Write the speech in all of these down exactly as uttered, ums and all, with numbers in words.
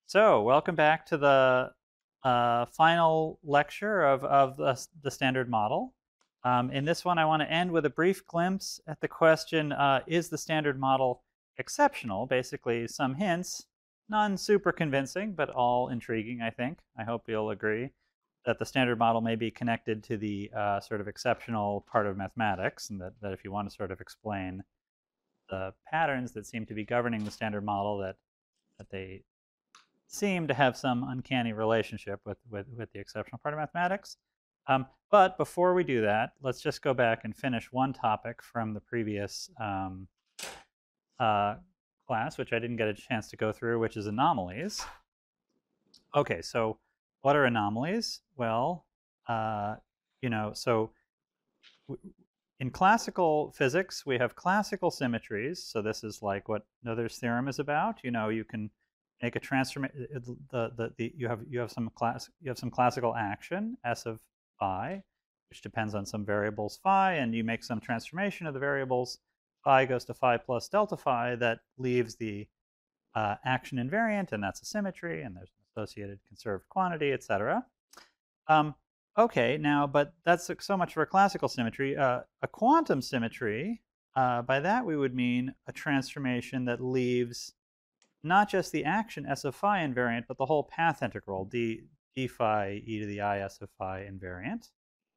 So, welcome back to the uh, final lecture of, of the, the Standard Model. Um, in this one, I want to end with a brief glimpse at the question, uh, is the Standard Model exceptional? Basically, some hints, none super convincing, but all intriguing, I think. I hope you'll agree that the Standard Model may be connected to the uh, sort of exceptional part of mathematics, and that, that if you want to sort of explain the patterns that seem to be governing the Standard Model, that, that they seem to have some uncanny relationship with, with, with the exceptional part of mathematics. Um, but before we do that, let's just go back and finish one topic from the previous um, uh, class, which I didn't get a chance to go through, which is anomalies. Okay, so what are anomalies? Well, uh, you know, so in classical physics, we have classical symmetries. So this is like what Noether's theorem is about. You know, you can make a transformation. The, the, the, you have you have some class you have some classical action S of phi, which depends on some variables phi, and you make some transformation of the variables. Phi goes to phi plus delta phi. That leaves the uh, action invariant, and that's a symmetry, and there's an associated conserved quantity, et cetera. Um, okay, now, but that's so much for classical symmetry. Uh, a quantum symmetry, uh, by that we would mean a transformation that leaves not just the action S of phi invariant, but the whole path integral, d, d phi e to the I S of phi invariant.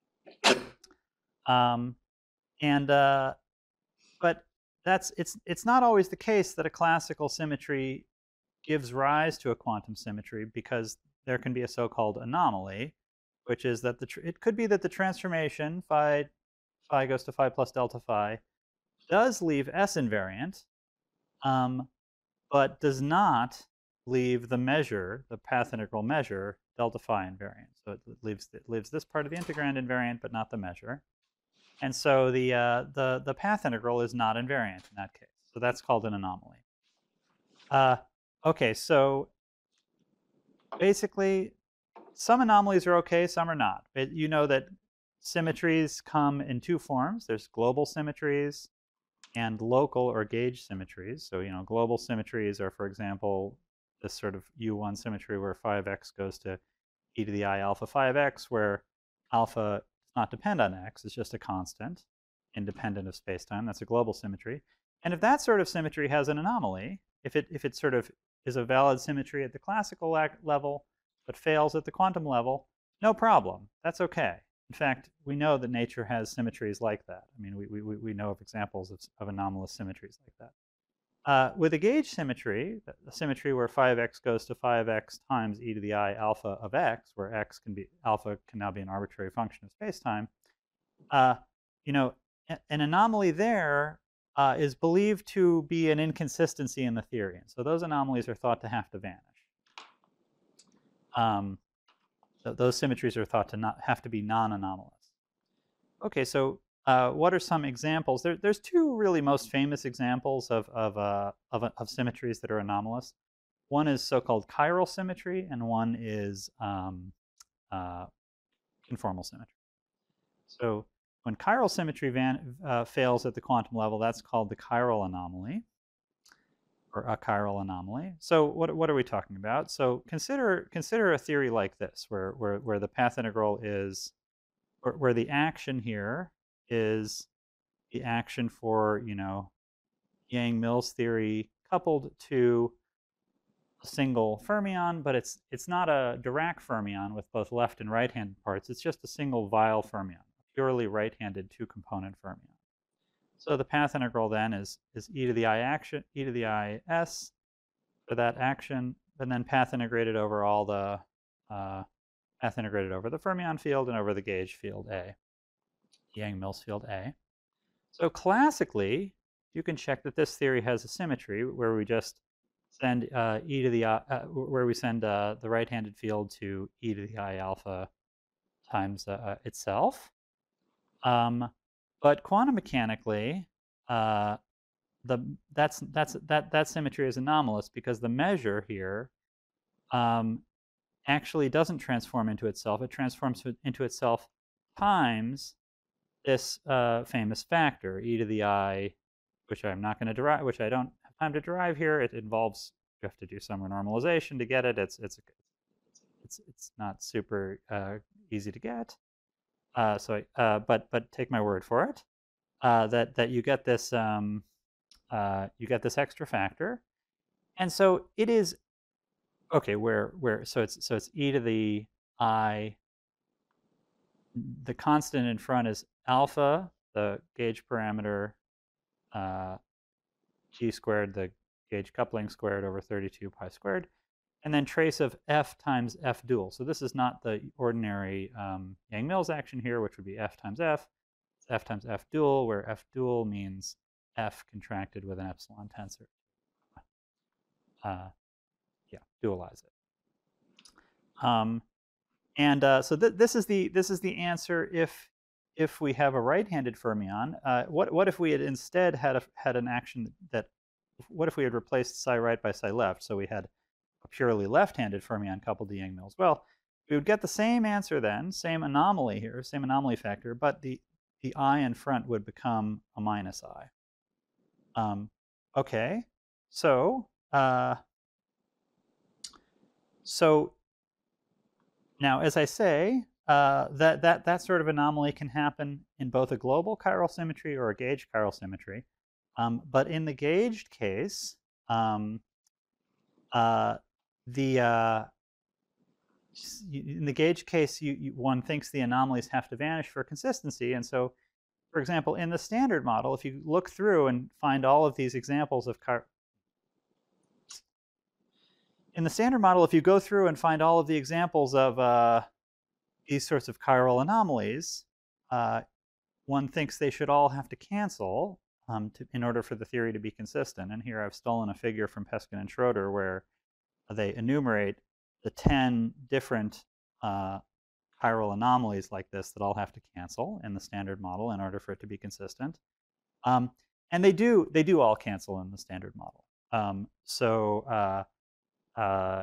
Um, and uh, but that's it's it's not always the case that a classical symmetry gives rise to a quantum symmetry, because there can be a so-called anomaly, which is that the tr it could be that the transformation phi phi goes to phi plus delta phi does leave S invariant, um, but does not leave the measure, the path integral measure, delta phi invariant. So it leaves it leaves this part of the integrand invariant, but not the measure. And so the uh, the the path integral is not invariant in that case. So that's called an anomaly. Uh, okay, so basically, some anomalies are okay, some are not. It, you know that symmetries come in two forms. There's global symmetries and local or gauge symmetries. So, you know, global symmetries are, for example, this sort of U one symmetry where phi of x goes to e to the I alpha phi of x, where alpha does not depend on x, it's just a constant, independent of spacetime. That's a global symmetry. And if that sort of symmetry has an anomaly, if it, if it sort of is a valid symmetry at the classical level, but fails at the quantum level, no problem. That's okay. In fact, we know that nature has symmetries like that. I mean, we, we, we know of examples of, of anomalous symmetries like that. Uh, with a gauge symmetry, a symmetry where phi of x goes to phi of x times e to the I alpha of x, where x can be, alpha can now be an arbitrary function of spacetime, uh, you know, an anomaly there uh, is believed to be an inconsistency in the theory. And so those anomalies are thought to have to vanish. Um, th those symmetries are thought to not have to be non-anomalous. Okay, so uh, what are some examples? There, there's two really most famous examples of, of, uh, of, of symmetries that are anomalous. One is so-called chiral symmetry, and one is um, uh, conformal symmetry. So when chiral symmetry van, uh, fails at the quantum level, that's called the chiral anomaly, or a chiral anomaly. So what, what are we talking about? So consider, consider a theory like this, where, where, where the path integral is, where, where the action here is the action for, you know, Yang-Mills theory coupled to a single fermion, but it's it's not a Dirac fermion with both left and right-handed parts. It's just a single Weyl fermion, a purely right-handed two-component fermion. So the path integral then is is e to the I action, e to the I s for that action, and then path integrated over all the uh, path integrated over the fermion field and over the gauge field A, Yang-Mills field A. So classically, you can check that this theory has a symmetry where we just send uh, e to the I, uh, where we send uh, the right-handed field to e to the I alpha times uh, itself. Um, but quantum mechanically, uh, the that's that's that that symmetry is anomalous because the measure here um, actually doesn't transform into itself. It transforms into itself times this uh, famous factor, e to the I, which I'm not going to derive, which I don't have time to derive here. It involves you have to do some normalization to get it. It's it's it's it's not super uh, easy to get. Uh, so, uh, but but take my word for it uh, that that you get this um, uh, you get this extra factor, and so it is okay. Where where so it's so it's e to the I. The constant in front is alpha, the gauge parameter, uh, g squared, the gauge coupling squared over thirty-two pi squared, and then trace of f times f dual. So this is not the ordinary um, Yang-Mills action here, which would be f times f. It's f times f dual, where f dual means f contracted with an epsilon tensor. Uh, yeah, dualize it. Um, and uh, so th this is the this is the answer if if we have a right-handed fermion. Uh, what what if we had instead had a, had an action that what if we had replaced psi right by psi left? So we had a purely left-handed fermion coupled to Yang-Mills. Well, we would get the same answer then, same anomaly here, same anomaly factor, but the the I in front would become a minus I. Um, okay, so uh, so now, as I say, uh, that that that sort of anomaly can happen in both a global chiral symmetry or a gauge chiral symmetry. Um, but in the gauged case, um, uh, the uh, in the gauge case, you, you, one thinks the anomalies have to vanish for consistency. And so, for example, in the standard model, if you look through and find all of these examples of chir in the standard model, if you go through and find all of the examples of uh, these sorts of chiral anomalies, uh, one thinks they should all have to cancel um, to, in order for the theory to be consistent. And here I've stolen a figure from Peskin and Schroeder where they enumerate the ten different uh, chiral anomalies like this that all have to cancel in the standard model in order for it to be consistent. Um, and they do they do all cancel in the standard model. Um, so uh, uh,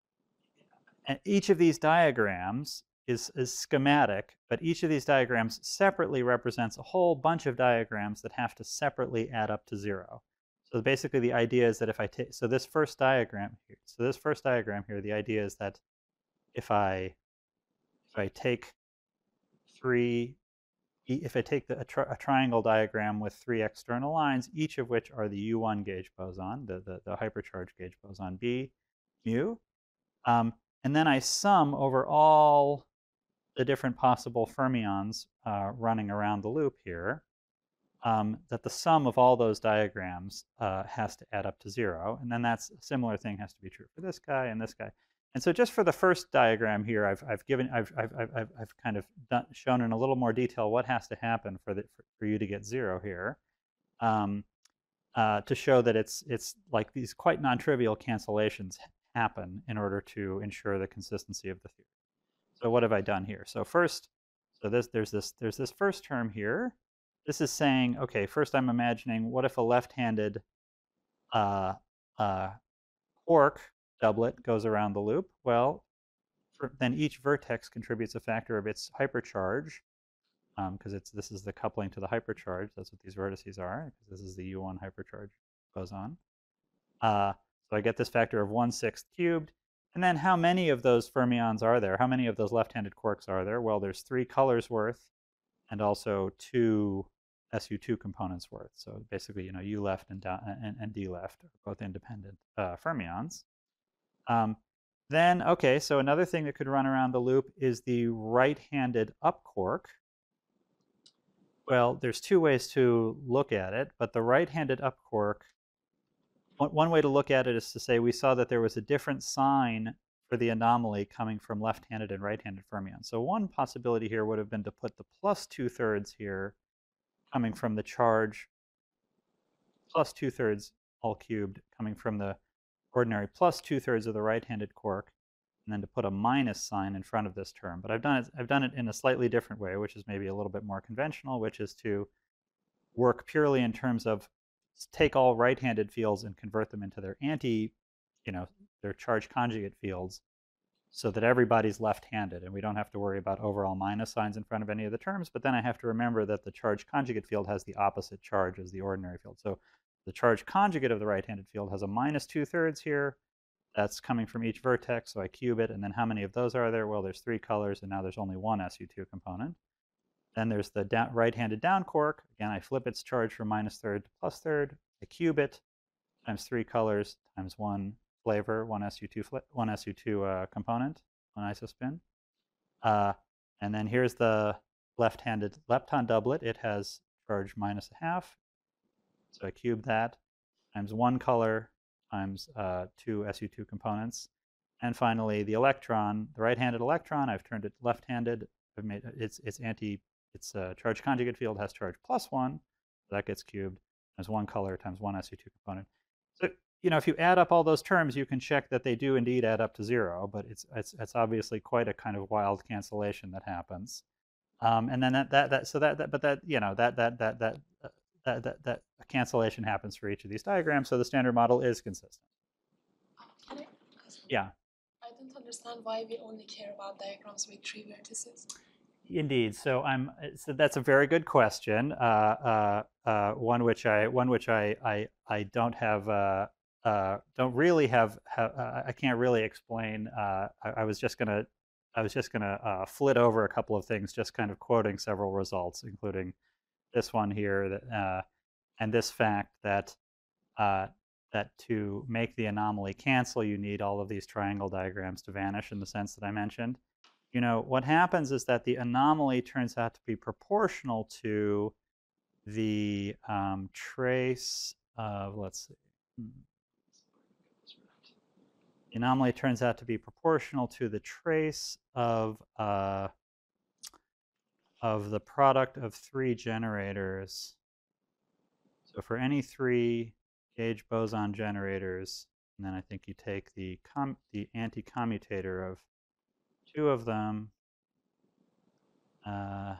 each of these diagrams is, is schematic, but each of these diagrams separately represents a whole bunch of diagrams that have to separately add up to zero. So basically the idea is that if I take, so this first diagram here, so this first diagram here, the idea is that if I, if I take three, if I take the, a, tri a triangle diagram with three external lines, each of which are the U one gauge boson, the, the, the hypercharged gauge boson B, mu, um, and then I sum over all the different possible fermions uh, running around the loop here, um, that the sum of all those diagrams uh, has to add up to zero. And then that's a similar thing has to be true for this guy and this guy. And so just for the first diagram here, I've, I've given, I've, I've, I've, I've kind of done, shown in a little more detail what has to happen for, the, for, for you to get zero here, um, uh, to show that it's, it's like these quite non-trivial cancellations happen in order to ensure the consistency of the theory. So what have I done here? So first, so this, there's this, there's this first term here. This is saying, okay, first I'm imagining, what if a left-handed uh, uh, quark doublet goes around the loop? Well, for, then each vertex contributes a factor of its hypercharge, because um, it's this is the coupling to the hypercharge. That's what these vertices are, because this is the U one hypercharge boson. Uh, so I get this factor of one sixth cubed. And then how many of those fermions are there? How many of those left-handed quarks are there? Well, there's three colors worth and also two S U two components worth. So basically, you know, U left and, down, and, and D left are both independent uh, fermions. Um, then, okay, so another thing that could run around the loop is the right-handed up quark. Well, there's two ways to look at it, but the right-handed up quark, one way to look at it is to say we saw that there was a different sign for the anomaly coming from left-handed and right-handed fermions. So one possibility here would have been to put the plus two-thirds here coming from the charge plus two-thirds all cubed coming from the ordinary plus two-thirds of the right-handed quark, and then to put a minus sign in front of this term. But I've done it, I've done it in a slightly different way, which is maybe a little bit more conventional, which is to work purely in terms of take all right-handed fields and convert them into their anti, you know, their charge conjugate fields so that everybody's left-handed and we don't have to worry about overall minus signs in front of any of the terms. But then I have to remember that the charge conjugate field has the opposite charge as the ordinary field. So the charge conjugate of the right-handed field has a minus two-thirds here, That's coming from each vertex, so I cube it, and then how many of those are there? Well, there's three colors, and now there's only one S U two component. Then there's the down, right-handed down quark. Again, I flip its charge from minus third to plus third. I cube it times three colors times one flavor, one S U two, one S U two uh, component, one isospin. Uh, and then here's the left-handed lepton doublet. It has charge minus a half. So I cube that times one color times uh, two S U two components. And finally, the electron, the right-handed electron, I've turned it left-handed. I've made its its anti its uh, charge conjugate field has charge plus one. So that gets cubed as one color times one S U two component. So you know, if you add up all those terms, you can check that they do indeed add up to zero. But it's it's it's obviously quite a kind of wild cancellation that happens. Um, and then that that that so that, that but that you know that that that that. Uh, That, that, that a cancellation happens for each of these diagrams, so the standard model is consistent. Can I yeah. I don't understand why we only care about diagrams with three vertices. Indeed. So I'm. So that's a very good question. Uh, uh, uh, one which I one which I I, I don't have. Uh, uh, don't really have. have uh, I can't really explain. Uh, I, I was just gonna. I was just gonna uh, flit over a couple of things, just kind of quoting several results, including this one here, that, uh, and this fact that uh, that to make the anomaly cancel, you need all of these triangle diagrams to vanish in the sense that I mentioned. You know, what happens is that the anomaly turns out to be proportional to the um, trace of, let's see, the anomaly turns out to be proportional to the trace of uh, of the product of three generators. So for any three gauge boson generators, and then I think you take the com the anti-commutator of two of them, uh,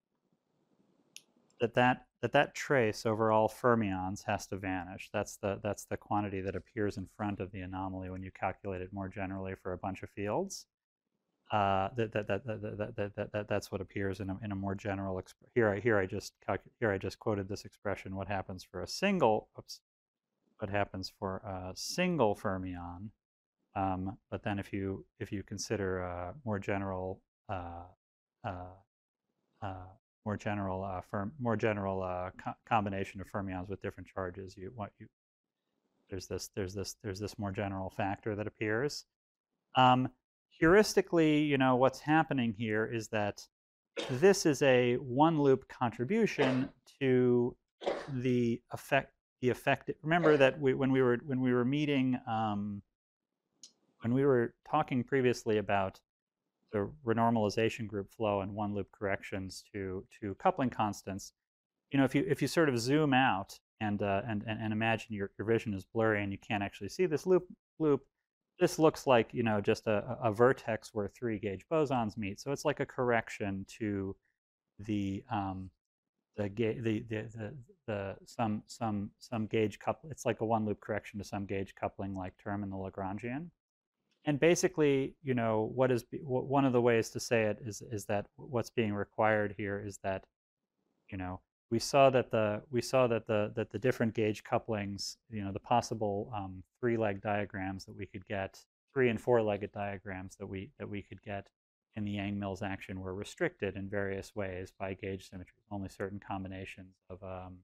that that that that trace over all fermions has to vanish. That's the that's the quantity that appears in front of the anomaly when you calculate it more generally for a bunch of fields. Uh, that, that, that, that, that, that, that, that, that's what appears in a, in a more general exp here. I here I just here I just quoted this expression. What happens for a single? Oops. What happens for a single fermion? Um, but then if you if you consider a more general uh, uh, uh, more general uh, firm more general uh, co combination of fermions with different charges, you what you there's this there's this there's this more general factor that appears. Um, heuristically, you know, what's happening here is that this is a one-loop contribution to the effect. The effect. Remember that we, when we were when we were meeting, um, when we were talking previously about the renormalization group flow and one-loop corrections to to coupling constants. You know, if you if you sort of zoom out and uh, and, and and imagine your your vision is blurry and you can't actually see this loop loop. This looks like, you know, just a, a vertex where three gauge bosons meet. So it's like a correction to the um, the, the, the the the some some some gauge couple. It's like a one loop correction to some gauge coupling like term in the Lagrangian. And basically, you know, what is one of the ways to say it is is that what's being required here is that, you know, we saw that the we saw that the that the different gauge couplings, you know, the possible um, three-leg diagrams that we could get, three and four-legged diagrams that we that we could get in the Yang-Mills action were restricted in various ways by gauge symmetry. Only certain combinations of, um,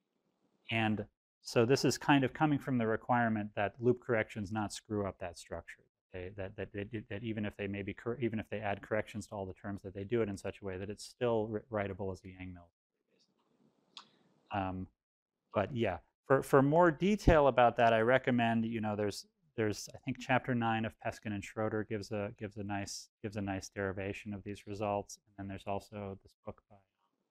and so this is kind of coming from the requirement that loop corrections not screw up that structure. They, that that that, that even if they maybe even if they add corrections to all the terms, that they do it in such a way that it's still writable as a Yang-Mills. Um, but yeah, for, for more detail about that, I recommend, you know, there's there's I think chapter nine of Peskin and Schroeder gives a gives a nice gives a nice derivation of these results, and then there's also this book by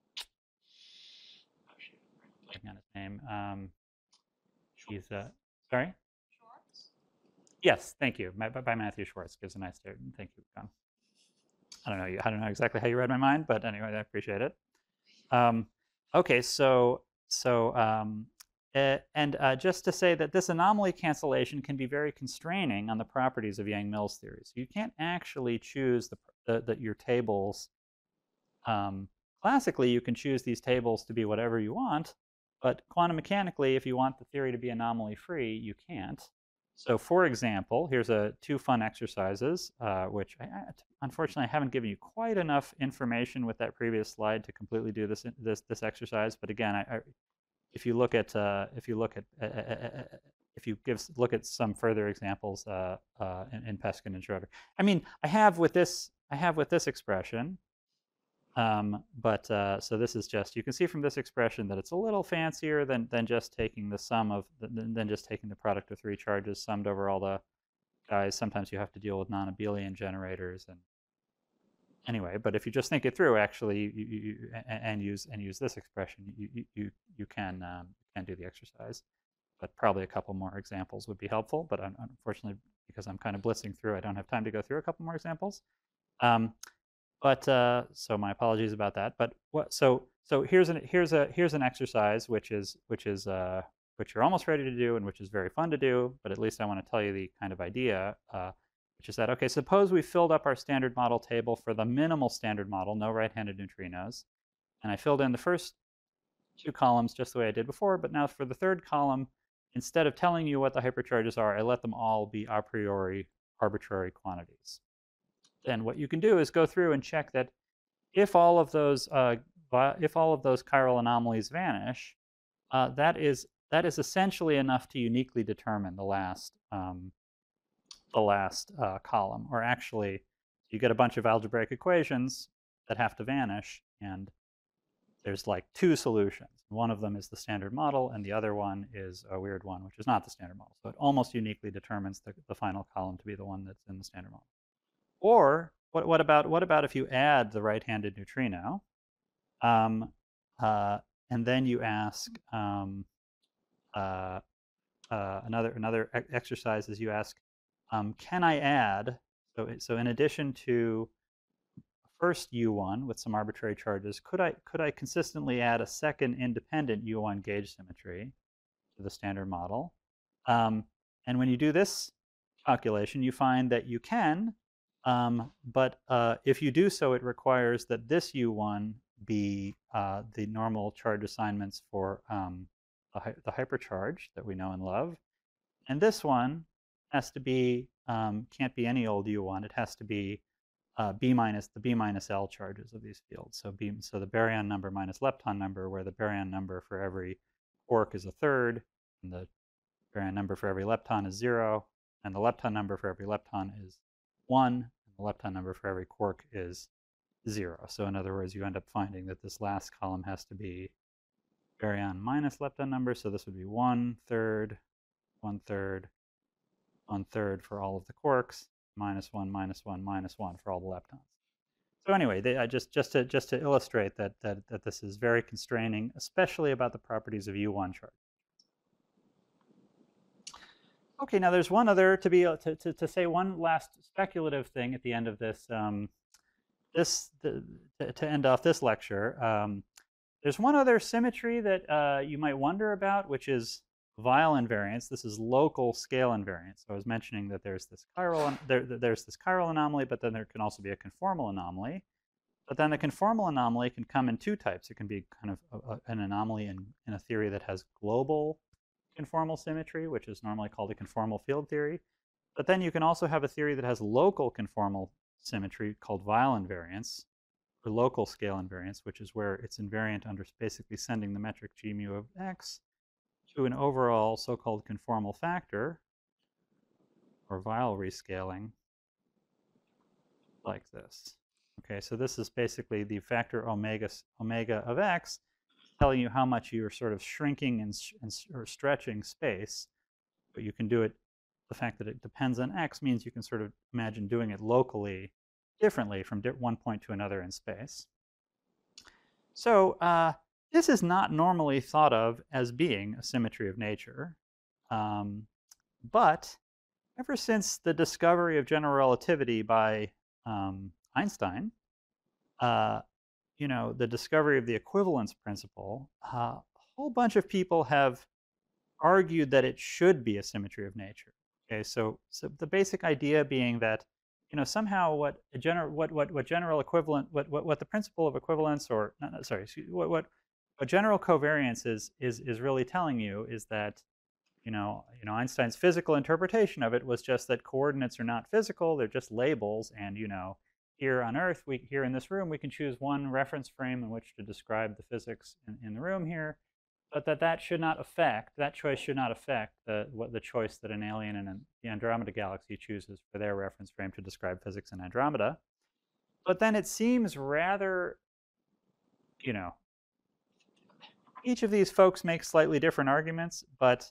I forgot his name. Um, he's uh, sorry. Schwartz? Yes, thank you. By, by Matthew Schwartz gives a nice derivation. Thank you, John. I don't know. I don't know exactly how you read my mind, but anyway, I appreciate it. Um, okay, so. So, um, uh, and uh, just to say that this anomaly cancellation can be very constraining on the properties of Yang-Mills theory. So you can't actually choose the, the, the, your tables. Um, classically, you can choose these tables to be whatever you want, but quantum mechanically, if you want the theory to be anomaly-free, you can't. So for example, here's a two fun exercises, uh, which I, I, unfortunately I haven't given you quite enough information with that previous slide to completely do this this this exercise. But again, I, I, if you look at uh, if you look at uh, uh, if you give look at some further examples uh, uh, in, in Peskin and Schroeder, I mean, I have with this I have with this expression. Um, but uh, so this is just, you can see from this expression that it's a little fancier than, than just taking the sum of, than, than just taking the product of three charges summed over all the guys. Sometimes you have to deal with non-abelian generators. And anyway, but if you just think it through, actually, you, you, you, and use and use this expression, you, you, you can, um, can do the exercise. But probably a couple more examples would be helpful. But unfortunately, because I'm kind of blitzing through, I don't have time to go through a couple more examples. Um, But uh, so my apologies about that. But what? So so here's an here's a here's an exercise which is which is uh, which you're almost ready to do and which is very fun to do. But at least I want to tell you the kind of idea, uh, which is that okay. Suppose we filled up our standard model table for the minimal standard model, no right-handed neutrinos, and I filled in the first two columns just the way I did before. But now for the third column, instead of telling you what the hypercharges are, I let them all be a priori arbitrary quantities. Then what you can do is go through and check that if all of those uh, if all of those chiral anomalies vanish, uh, that is that is essentially enough to uniquely determine the last um, the last uh, column. Or actually, you get a bunch of algebraic equations that have to vanish, and there's like two solutions. One of them is the standard model, and the other one is a weird one, which is not the standard model. So it almost uniquely determines the, the final column to be the one that's in the standard model. Or what, what about what about if you add the right-handed neutrino, um, uh, and then you ask um, uh, uh, another another exercise is you ask, um, can I add? So so in addition to first U one with some arbitrary charges, could I could I consistently add a second independent U one gauge symmetry to the standard model? Um, and when you do this calculation, you find that you can. Um, but uh, if you do so, it requires that this U one be uh, the normal charge assignments for um, the, hy the hypercharge that we know and love. And this one has to be, um, can't be any old U one. It has to be uh, B minus, the B minus L charges of these fields. So, B, so the baryon number minus lepton number, where the baryon number for every quark is a third, and the baryon number for every lepton is zero, and the lepton number for every lepton is one, and the lepton number for every quark is zero. So in other words, you end up finding that this last column has to be baryon minus lepton number. So this would be one third, one third, one third for all of the quarks, minus one, minus one, minus one for all the leptons. So anyway, they, I just just to just to illustrate that that that this is very constraining, especially about the properties of U one charge. Okay, now there's one other to be to, to, to say one last speculative thing at the end of this um, this the, to, to end off this lecture. Um, there's one other symmetry that uh, you might wonder about, which is Weyl invariance. This is local scale invariance. So I was mentioning that there's this chiral there, there's this chiral anomaly, but then there can also be a conformal anomaly. But then the conformal anomaly can come in two types. It can be kind of a, a, an anomaly in, in a theory that has global conformal symmetry, which is normally called a conformal field theory. But then you can also have a theory that has local conformal symmetry called Weyl invariance, or local scale invariance, which is where it's invariant under basically sending the metric g mu of x to an overall so-called conformal factor, or Weyl rescaling, like this. Okay, so this is basically the factor omega, omega of x telling you how much you're sort of shrinking and, and or stretching space, but you can do it, the fact that it depends on x means you can sort of imagine doing it locally differently from one point to another in space. So uh, this is not normally thought of as being a symmetry of nature, um, but ever since the discovery of general relativity by um, Einstein, uh, you know, the discovery of the equivalence principle, uh, a whole bunch of people have argued that it should be a symmetry of nature. Okay, so so the basic idea being that, you know, somehow what a general what what what general equivalent what what what the principle of equivalence, or not, not, sorry, what what what general covariance is is is really telling you is that, you know, you know, Einstein's physical interpretation of it was just that coordinates are not physical; they're just labels. And you know, here on Earth, we here in this room, we can choose one reference frame in which to describe the physics in, in the room here, but that that should not affect that choice should not affect the what the choice that an alien in an, the Andromeda galaxy chooses for their reference frame to describe physics in Andromeda. But then it seems rather, you know, each of these folks makes slightly different arguments, but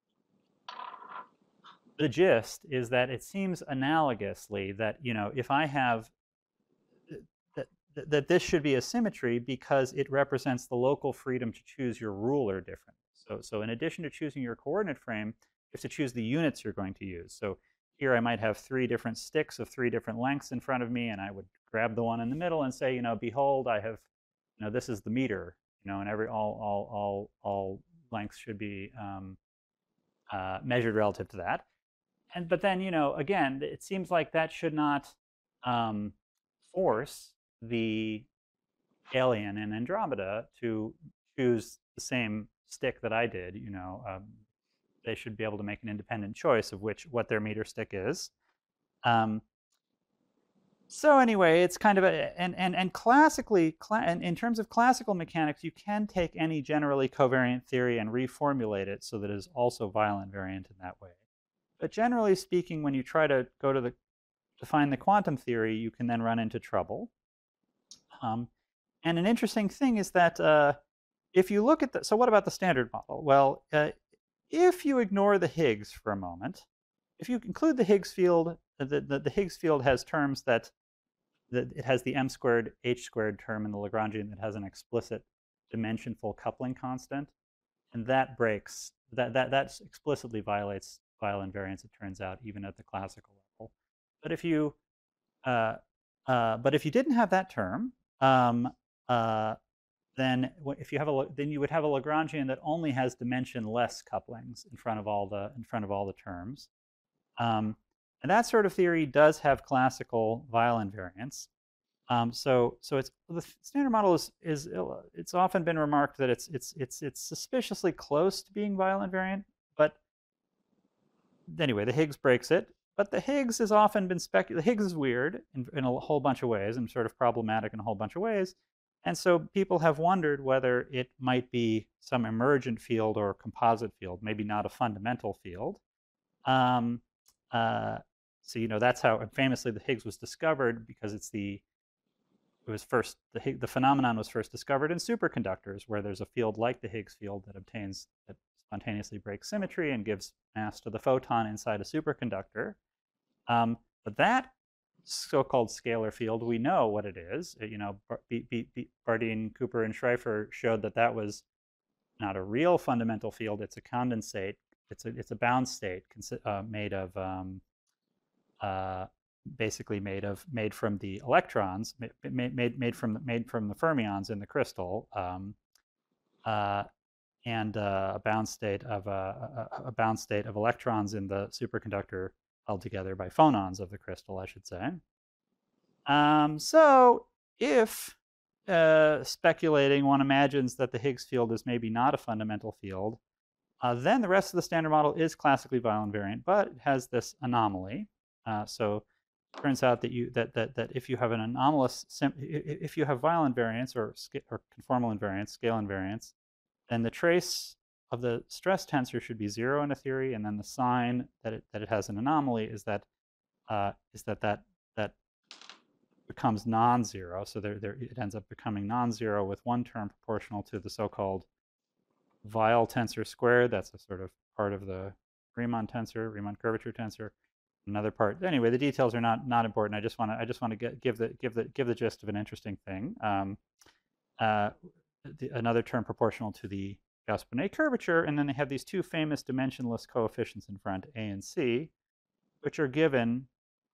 the gist is that it seems analogously that, you know, if I have that, that this should be a symmetry because it represents the local freedom to choose your ruler differently. So, so in addition to choosing your coordinate frame, you have to choose the units you're going to use. So here I might have three different sticks of three different lengths in front of me, and I would grab the one in the middle and say, you know, behold, I have, you know, this is the meter, you know, and every all all all all lengths should be um, uh, measured relative to that. And but then, you know, again, it seems like that should not um, force the alien in Andromeda to choose the same stick that I did. You know, um, they should be able to make an independent choice of which what their meter stick is. Um, so anyway, it's kind of a and and and classically, cla and in terms of classical mechanics, you can take any generally covariant theory and reformulate it so that it is also violent variant in that way. But generally speaking, when you try to go to the define the quantum theory, you can then run into trouble. Um, and an interesting thing is that uh, if you look at the, so what about the standard model? Well, uh, if you ignore the Higgs for a moment, if you include the Higgs field, the, the, the Higgs field has terms that, that it has the m squared h squared term in the Lagrangian that has an explicit dimensionful coupling constant, and that breaks, that, that, that explicitly violates violent variance, it turns out, even at the classical level. But if you, uh, uh, but if you didn't have that term, um, uh, then if you have a then you would have a Lagrangian that only has dimension-less couplings in front of all the in front of all the terms, um, and that sort of theory does have classical violent variance. Um, so so it's the standard model is is it's often been remarked that it's it's it's it's suspiciously close to being violent variant, but anyway, the Higgs breaks it. But the Higgs has often been speculated. The Higgs is weird in, in a whole bunch of ways and sort of problematic in a whole bunch of ways. And so people have wondered whether it might be some emergent field or composite field, maybe not a fundamental field. Um, uh, so, you know, that's how famously the Higgs was discovered, because it's the, it was first, the, Higgs, the phenomenon was first discovered in superconductors, where there's a field like the Higgs field that obtains, that spontaneously breaks symmetry and gives mass to the photon inside a superconductor. Um, but that so-called scalar field, we know what it is. You know, Bardeen, Cooper, and Schrieffer showed that that was not a real fundamental field. It's a condensate. It's a it's a bound state uh, made of um, uh, basically made of made from the electrons, made made made from made from the fermions in the crystal. Um, uh, and uh, a bound state of uh, a, a bound state of electrons in the superconductor held together by phonons of the crystal, I should say. Um, so if uh, speculating, one imagines that the Higgs field is maybe not a fundamental field, uh, then the rest of the standard model is classically violent variant, but it has this anomaly. Uh, so it turns out that you that that that if you have an anomalous, if you have violent variance or or conformal invariance, scale invariance, then the trace of the stress tensor should be zero in a theory, and then the sign that it that it has an anomaly is that uh, is that that that becomes non-zero. So there, there it ends up becoming non-zero with one term proportional to the so-called Weyl tensor squared. That's a sort of part of the Riemann tensor, Riemann curvature tensor. Another part. Anyway, the details are not not important. I just want to I just want to get, give the give the give the gist of an interesting thing. Um, uh, the, another term proportional to the Gauss-Bonnet curvature, and then they have these two famous dimensionless coefficients in front, A and C, which are given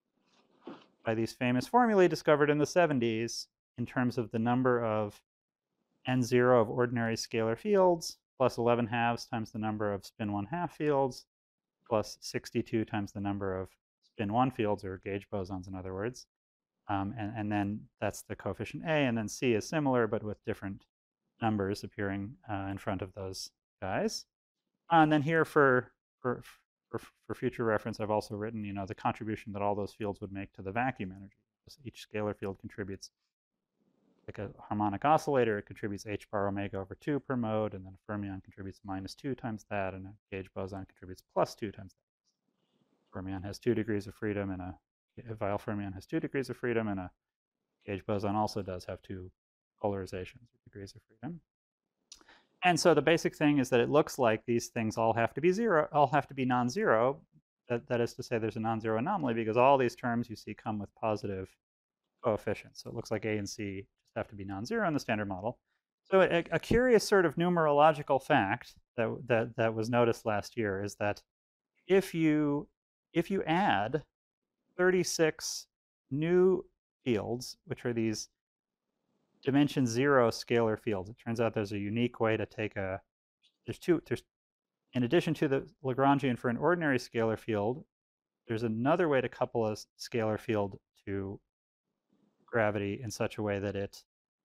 by these famous formulae discovered in the seventies in terms of the number of n zero of ordinary scalar fields plus eleven halves times the number of spin one half fields plus sixty-two times the number of spin one fields, or gauge bosons, in other words. Um, and, and then that's the coefficient A, and then C is similar, but with different numbers appearing uh, in front of those guys. Uh, and then here for for, for, for future reference, I've also written, you know, the contribution that all those fields would make to the vacuum energy. Each scalar field contributes, like a harmonic oscillator, it contributes h bar omega over two per mode, and then a fermion contributes minus two times that, and a gauge boson contributes plus two times that. Fermion has two degrees of freedom, and a, a Weyl fermion has two degrees of freedom, and a gauge boson also does have two polarizations or degrees of freedom. And so the basic thing is that it looks like these things all have to be zero, all have to be non-zero. That, that is to say, there's a non-zero anomaly because all these terms you see come with positive coefficients. So it looks like A and C just have to be non-zero in the standard model. So a, a curious sort of numerological fact that, that, that was noticed last year is that if you, if you add thirty-six new fields, which are these dimension zero scalar fields, it turns out there's a unique way to take a, there's two, there's, in addition to the Lagrangian for an ordinary scalar field, there's another way to couple a scalar field to gravity in such a way that it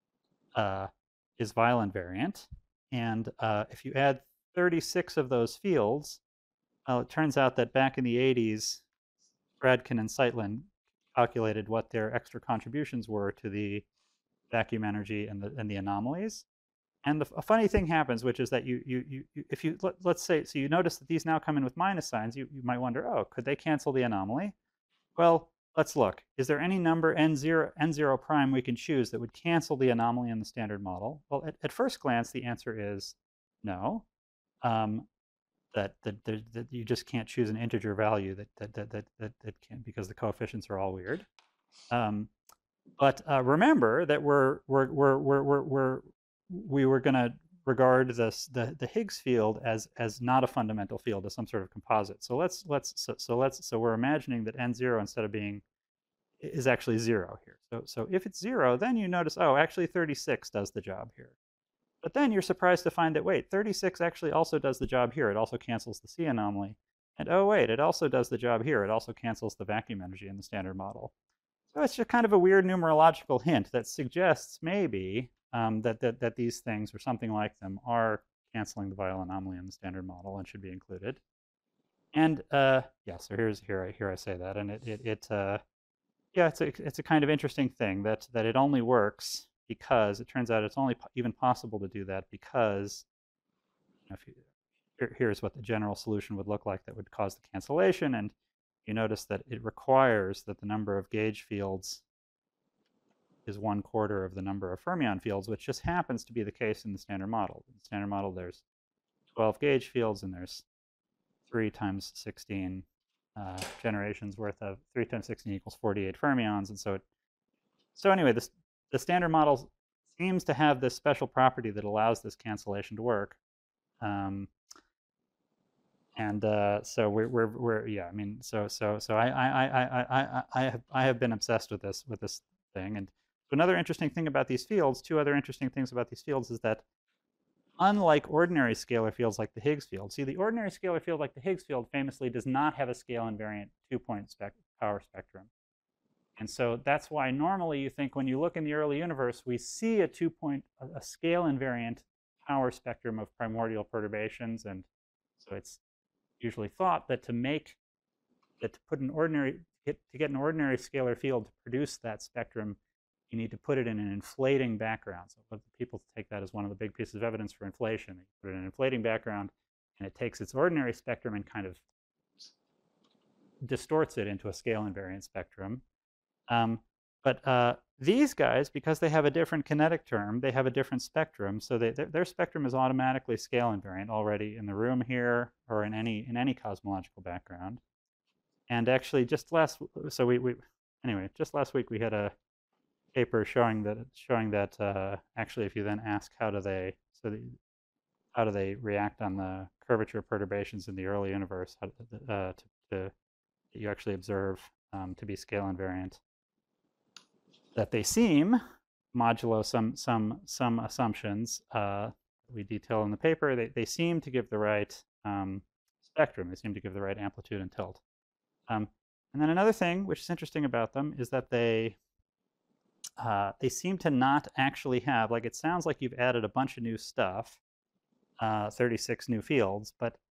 uh, is Weyl invariant. And uh, if you add thirty-six of those fields, well, it turns out that back in the eighties, Fradkin and Zeitlin calculated what their extra contributions were to the vacuum energy and the, and the anomalies. And the, a funny thing happens, which is that you, you, you, if you, let, let's say, so you notice that these now come in with minus signs, you, you might wonder, oh, could they cancel the anomaly? Well, let's look. Is there any number n zero, n zero prime we can choose that would cancel the anomaly in the standard model? Well, at, at first glance, the answer is no. Um, that, that, that, that you just can't choose an integer value that, that, that, that, that, that can, because the coefficients are all weird. Um, but uh, remember that we're, we're, we're, we're, we're, we're we were going to regard this the, the Higgs field as as not a fundamental field, as some sort of composite. So let's let's so, so let's so we're imagining that n zero instead of being is actually zero here. So so if it's zero, then you notice, oh, actually thirty-six does the job here. But then you're surprised to find that, wait, thirty-six actually also does the job here. It also cancels the C anomaly. And oh wait, it also does the job here. It also cancels the vacuum energy in the standard model. So it's just kind of a weird numerological hint that suggests maybe Um, that, that, that these things or something like them are canceling the Weyl anomaly in the standard model and should be included. And uh, yeah, so here's here I here I say that, and it it, it uh, yeah, it's a it's a kind of interesting thing that that it only works because it turns out it's only po even possible to do that because you know, if you, here, here's what the general solution would look like that would cause the cancellation, and you notice that it requires that the number of gauge fields is one quarter of the number of fermion fields, which just happens to be the case in the standard model. In the standard model, there's twelve gauge fields, and there's three times sixteen uh, generations worth of three times sixteen equals forty-eight fermions, and so it, so anyway, this the standard model seems to have this special property that allows this cancellation to work. Um, and uh, so we're, we're we're yeah, I mean, so so so I I I I I I have I have been obsessed with this with this thing. And so another interesting thing about these fields, two other interesting things about these fields is that unlike ordinary scalar fields like the Higgs field, see, the ordinary scalar field like the Higgs field famously does not have a scale invariant two-point spec power spectrum. And so that's why normally you think when you look in the early universe, we see a two-point, a scale invariant power spectrum of primordial perturbations. And so it's usually thought that to make, that to put an ordinary, to get an ordinary scalar field to produce that spectrum, you need to put it in an inflating background. So people take that as one of the big pieces of evidence for inflation. They put it in an inflating background, and it takes its ordinary spectrum and kind of distorts it into a scale invariant spectrum. Um, but uh, these guys, because they have a different kinetic term, they have a different spectrum. So they, their, their spectrum is automatically scale invariant already in the room here or in any in any cosmological background. And actually, just last so we, we anyway, just last week we had a paper showing that showing that uh, actually, if you then ask how do they so the, how do they react on the curvature perturbations in the early universe, how, uh, to, to that you actually observe um, to be scale invariant, that they seem, modulo some some some assumptions uh, we detail in the paper, they they seem to give the right um, spectrum. They seem to give the right amplitude and tilt. Um, and then another thing which is interesting about them is that they uh, they seem to not actually have, like, it sounds like you've added a bunch of new stuff, uh, thirty-six new fields, but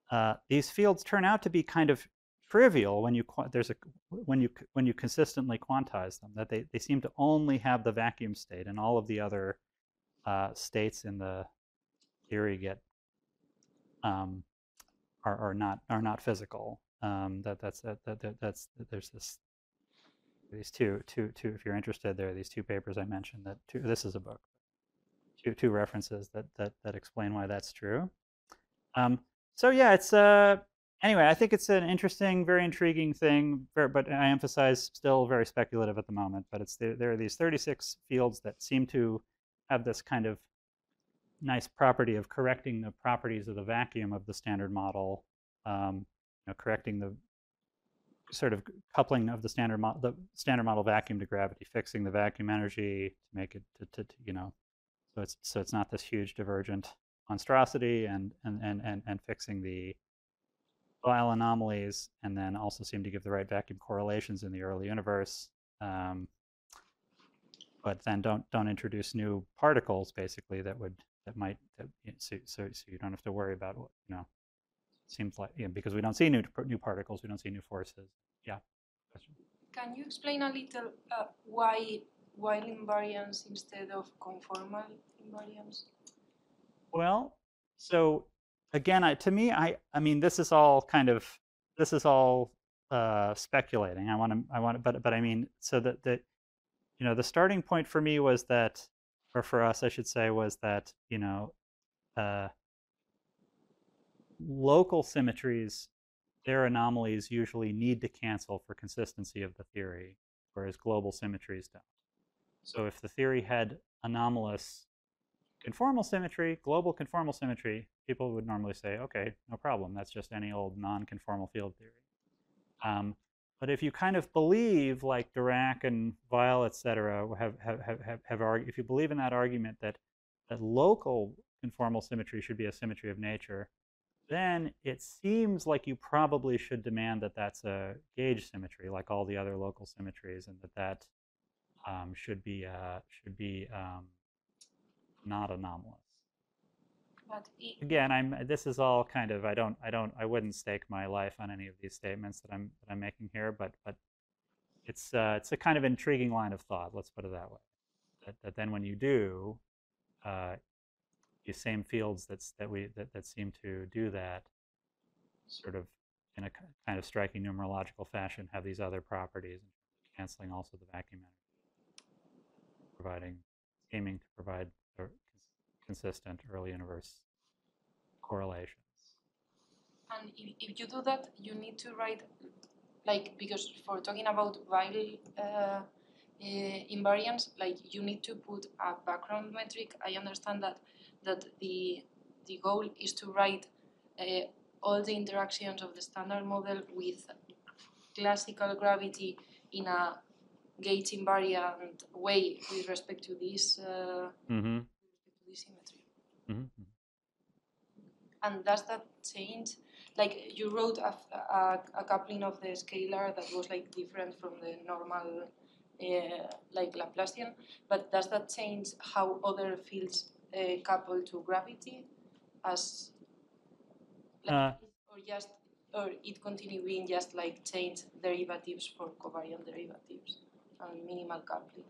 uh, these fields turn out to be kind of trivial when you there's a when you when you consistently quantize them. That they they seem to only have the vacuum state, and all of the other uh, states in the theory get um, are, are not are not physical. Um, that that's that, that, that that's there's this these two two two if you're interested, there are these two papers I mentioned. That two, this is a book. Two two references that that that explain why that's true. Um, so yeah, it's uh anyway. I think it's an interesting, very intriguing thing. But I emphasize still very speculative at the moment. But it's there, there are these thirty-six fields that seem to have this kind of nice property of correcting the properties of the vacuum of the standard model, um, you know, correcting the sort of coupling of the standard model, the standard model vacuum to gravity, fixing the vacuum energy to make it to, to, to you know, so it's so it's not this huge divergent monstrosity, and and and and, and fixing the Weyl anomalies, and then also seem to give the right vacuum correlations in the early universe. Um, but then don't don't introduce new particles basically that would that might that, so, so so you don't have to worry about what you know. Seems like, you know, because we don't see new new particles, we don't see new forces. Yeah. Question. Can you explain a little uh, why Weyl invariance instead of conformal invariance? Well, so again, I, to me, I I mean, this is all kind of this is all uh, speculating. I want to I want to, but but I mean, so that that you know, the starting point for me was that, or for us, I should say, was that you know, uh, local symmetries, their anomalies usually need to cancel for consistency of the theory, whereas global symmetries don't. So if the theory had anomalous conformal symmetry, global conformal symmetry, people would normally say, okay, no problem. That's just any old non-conformal field theory. Um, but if you kind of believe, like Dirac and Weyl, et cetera, have, have, have, have, have argued, if you believe in that argument that, that local conformal symmetry should be a symmetry of nature, then it seems like you probably should demand that that's a gauge symmetry, like all the other local symmetries, and that that um, should be uh, should be um, not anomalous. But Again, I'm. This is all kind of. I don't. I don't. I wouldn't stake my life on any of these statements that I'm that I'm making here, but but it's uh, it's a kind of intriguing line of thought. Let's put it that way. That, that then when you do, uh, these same fields that's that we that, that seem to do that, sort of in a kind of striking numerological fashion, have these other properties, canceling also the vacuum energy, providing, aiming to provide consistent early universe correlations. And if, if you do that, you need to write, like, because for talking about Weyl uh, uh, invariance, like, you need to put a background metric. I understand that that the the goal is to write uh, all the interactions of the standard model with classical gravity in a gauge invariant way with respect to this, uh, mm-hmm. to this symmetry. Mm-hmm. And does that change? Like, you wrote a, a, a coupling of the scalar that was like different from the normal, uh, like Laplacian, but does that change how other fields uh, couple to gravity, as like, Uh, or just or it continue being just like change derivatives for covariant derivatives and minimal coupling?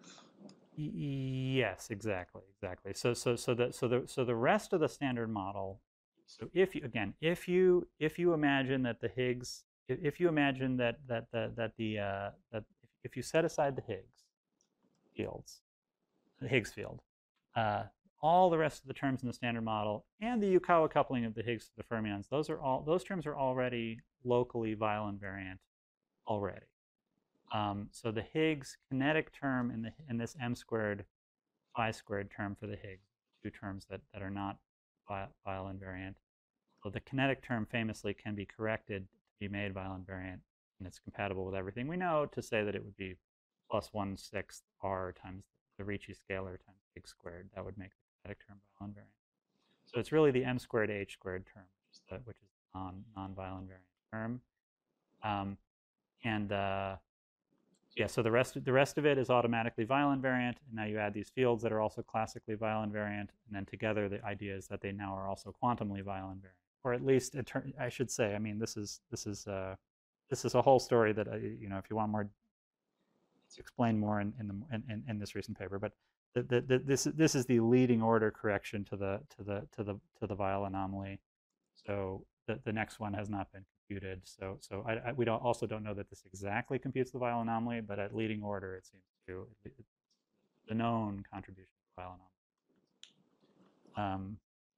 Yes, exactly, exactly. So so so the so the so the rest of the standard model. So if you again, if you if you imagine that the Higgs, if you imagine that that that that the uh, that if you set aside the Higgs fields, the Higgs field, uh, all the rest of the terms in the standard model, and the Yukawa coupling of the Higgs to the fermions, those are all those terms are already locally Weyl invariant already. Um, so the Higgs kinetic term in the in this m squared phi squared term for the Higgs, two terms that, that are not Weyl invariant. So the kinetic term famously can be corrected to be made Weyl invariant, and it's compatible with everything we know to say that it would be plus one sixth r times the Ricci scalar times Higgs squared. That would make the kinetic term Weyl invariant. So it's really the m squared h squared term, which is the which is non non Weyl invariant term. Um, and uh, yeah, so the rest the rest of it is automatically Weyl invariant, and now you add these fields that are also classically Weyl invariant, and then together the idea is that they now are also quantumly Weyl invariant. or at least it turn, I should say. I mean, this is this is uh, this is a whole story that I, you know, if you want more, it's explained more in in, the, in, in, in this recent paper. But the, the, the, this this is the leading order correction to the to the to the to the Weyl anomaly. So the the next one has not been computed. So so I, I, we don't also don't know that this exactly computes the Weyl anomaly, but at leading order it seems to the known contribution to the Weyl anomaly. Um,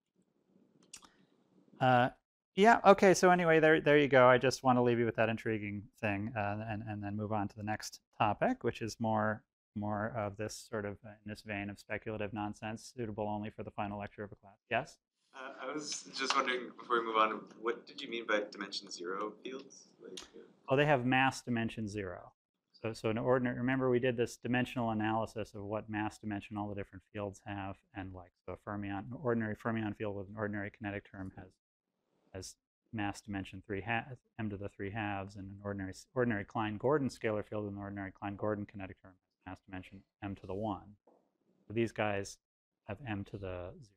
uh, yeah. Okay. So anyway, there there you go. I just want to leave you with that intriguing thing, uh, and and then move on to the next topic, which is more more of this sort of uh, in this vein of speculative nonsense, suitable only for the final lecture of a class. Yes. Uh, I was just wondering, before we move on, what did you mean by dimension zero fields? Like, uh... Oh, they have mass dimension zero. So, so an ordinary, remember we did this dimensional analysis of what mass dimension all the different fields have, and like, so a fermion, an ordinary fermion field with an ordinary kinetic term has has mass dimension three halves, m to the three halves, and an ordinary ordinary Klein-Gordon scalar field with an ordinary Klein-Gordon kinetic term has mass dimension m to the one. So these guys have m to the zero.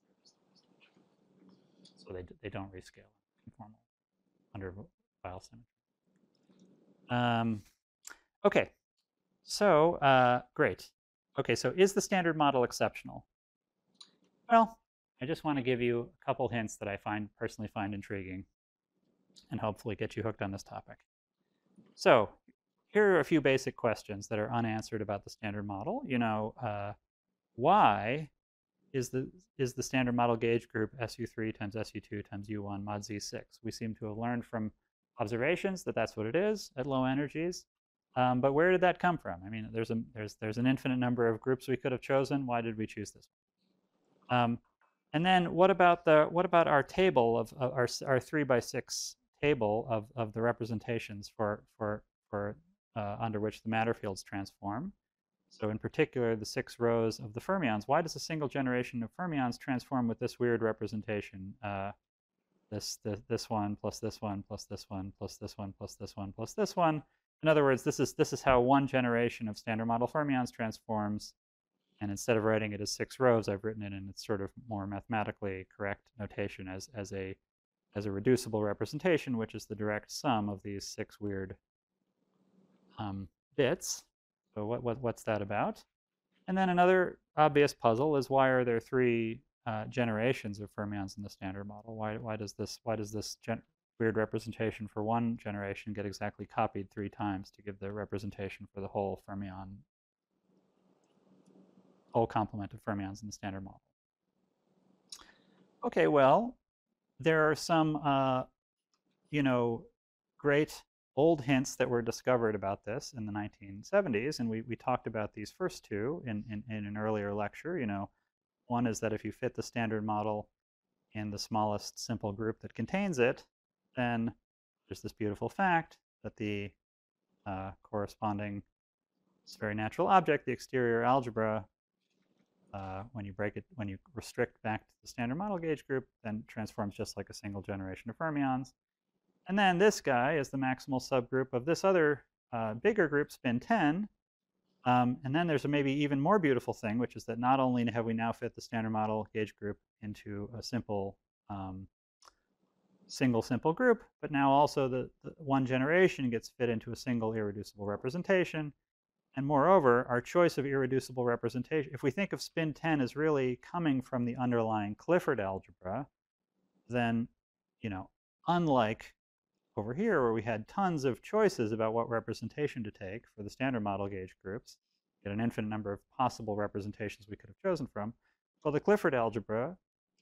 So they, they don't rescale conformal under Weyl symmetry. Um, okay, so uh, great. Okay, so is the standard model exceptional? Well, I just want to give you a couple hints that I find personally find intriguing and hopefully get you hooked on this topic. So here are a few basic questions that are unanswered about the standard model. You know, uh, why is the is the standard model gauge group S U three times S U two times U one mod Z six? We seem to have learned from observations that that's what it is at low energies. Um, but where did that come from? I mean, there's a there's there's an infinite number of groups we could have chosen. Why did we choose this one? Um, and then what about the what about our table of, of our our three by six table of of the representations for for for uh, under which the matter fields transform? So in particular, the six rows of the fermions. Why does a single generation of fermions transform with this weird representation? Uh, this, this, this one plus this one plus this one plus this one plus this one plus this one. In other words, this is, this is how one generation of standard model fermions transforms. And instead of writing it as six rows, I've written it in its sort of more mathematically correct notation as, as, a, as a reducible representation, which is the direct sum of these six weird um, bits. So what, what, what's that about? And then another obvious puzzle is why are there three uh, generations of fermions in the standard model? Why, why does this, why does this weird representation for one generation get exactly copied three times to give the representation for the whole fermion, whole complement of fermions in the standard model? Okay, well, there are some, uh, you know, great old hints that were discovered about this in the nineteen seventies, and we, we talked about these first two in, in, in an earlier lecture. You know, one is that if you fit the standard model in the smallest simple group that contains it, then there's this beautiful fact that the uh, corresponding, this very natural object, the exterior algebra, uh, when you break it, when you restrict back to the standard model gauge group, then transforms just like a single generation of fermions. And then this guy is the maximal subgroup of this other uh, bigger group, spin ten. Um, and then there's a maybe even more beautiful thing, which is that not only have we now fit the standard model gauge group into a simple, um, single simple group, but now also the, the one generation gets fit into a single irreducible representation. And moreover, our choice of irreducible representation, if we think of spin ten as really coming from the underlying Clifford algebra, then, you know, unlike over here, where we had tons of choices about what representation to take for the standard model gauge groups, we had an infinite number of possible representations we could have chosen from. Well, the Clifford algebra,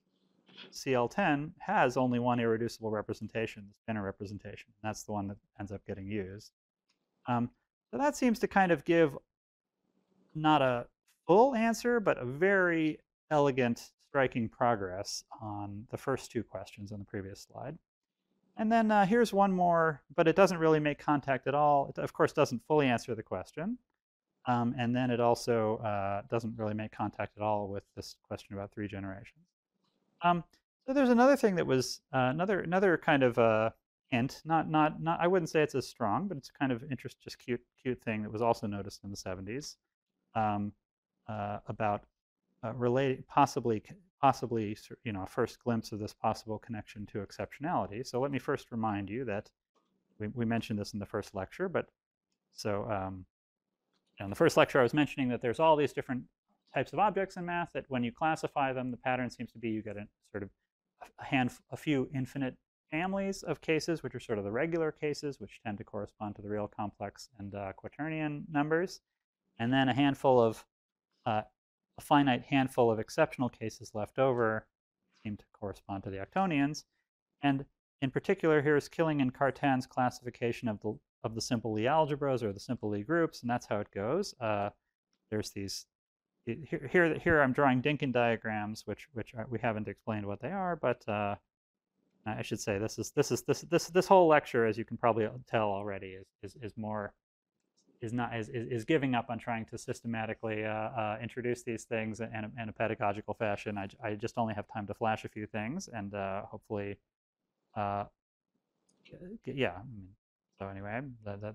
C L ten, has only one irreducible representation, the spinor representation. And that's the one that ends up getting used. Um, so that seems to kind of give not a full answer, but a very elegant, striking progress on the first two questions on the previous slide. And then uh, here's one more, but it doesn't really make contact at all. It, of course, doesn't fully answer the question. Um, and then it also uh, doesn't really make contact at all with this question about three generations. Um, so there's another thing that was uh, another another kind of uh, hint. Not not not. I wouldn't say it's as strong, but it's kind of interest, just cute cute thing that was also noticed in the seventies um, uh, about uh, related, possibly possibly, you know, a first glimpse of this possible connection to exceptionality. So let me first remind you that we, we mentioned this in the first lecture, but so um, in the first lecture I was mentioning that there's all these different types of objects in math that when you classify them, the pattern seems to be you get a sort of a hand, a few infinite families of cases, which are sort of the regular cases, which tend to correspond to the real complex and uh, quaternion numbers, and then a handful of uh, a finite handful of exceptional cases left over seem to correspond to the octonions. And in particular, here's Killing and Cartan's classification of the of the simple Lie algebras or the simple Lie groups, and that's how it goes. Uh, there's these here, here here I'm drawing Dynkin diagrams, which which are, we haven't explained what they are, but uh, I should say this is this is this this this whole lecture, as you can probably tell already, is is, is more is not is, is giving up on trying to systematically uh, uh, introduce these things in a, in a pedagogical fashion. I, I just only have time to flash a few things, and uh, hopefully, uh, yeah. So anyway, the, the,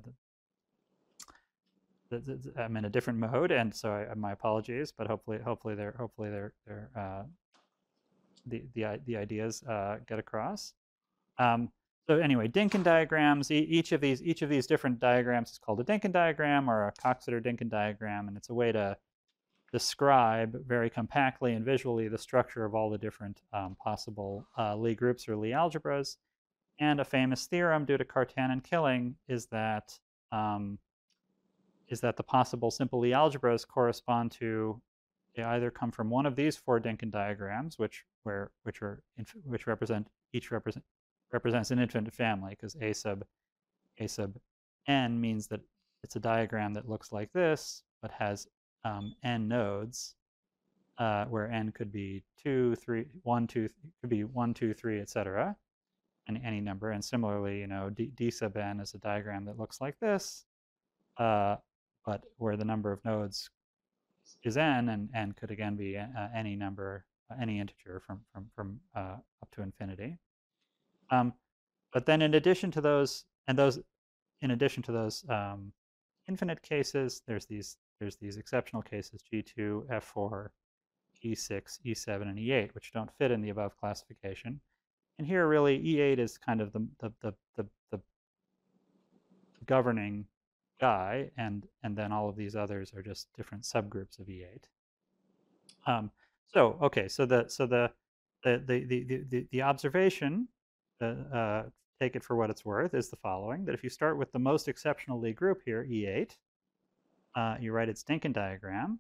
the, the, the, I'm in a different mode, and so I, my apologies. But hopefully, hopefully they're hopefully they're they're uh, the the the ideas uh, get across. Um, So anyway, Dynkin diagrams, e each of these each of these different diagrams is called a Dynkin diagram or a Coxeter-Dynkin diagram, and it's a way to describe very compactly and visually the structure of all the different um, possible uh, Lie groups or Lie algebras. And a famous theorem due to Cartan and Killing is that um, is that the possible simple Lie algebras correspond to, they either come from one of these four Dynkin diagrams, which where which are which represent each represent represents an infinite family, because a sub a sub n means that it's a diagram that looks like this, but has um, n nodes, uh, where n could be two, three, one, two, could be one, two, three, et cetera, and any number. And similarly, you know, d, d sub n is a diagram that looks like this, uh, but where the number of nodes is n, and n could again be uh, any number, uh, any integer from from from uh, up to infinity. Um, but then in addition to those, and those, in addition to those um, infinite cases, there's these there's these exceptional cases, G two, F four, E six, E seven, and E eight, which don't fit in the above classification. And here really E eight is kind of the the the the, the governing guy, and and then all of these others are just different subgroups of E eight. Um, so okay, so the so the the the the the, the observation, uh, uh, take it for what it's worth, is the following: that if you start with the most exceptional Lie group here, E eight, uh, you write its Dynkin diagram.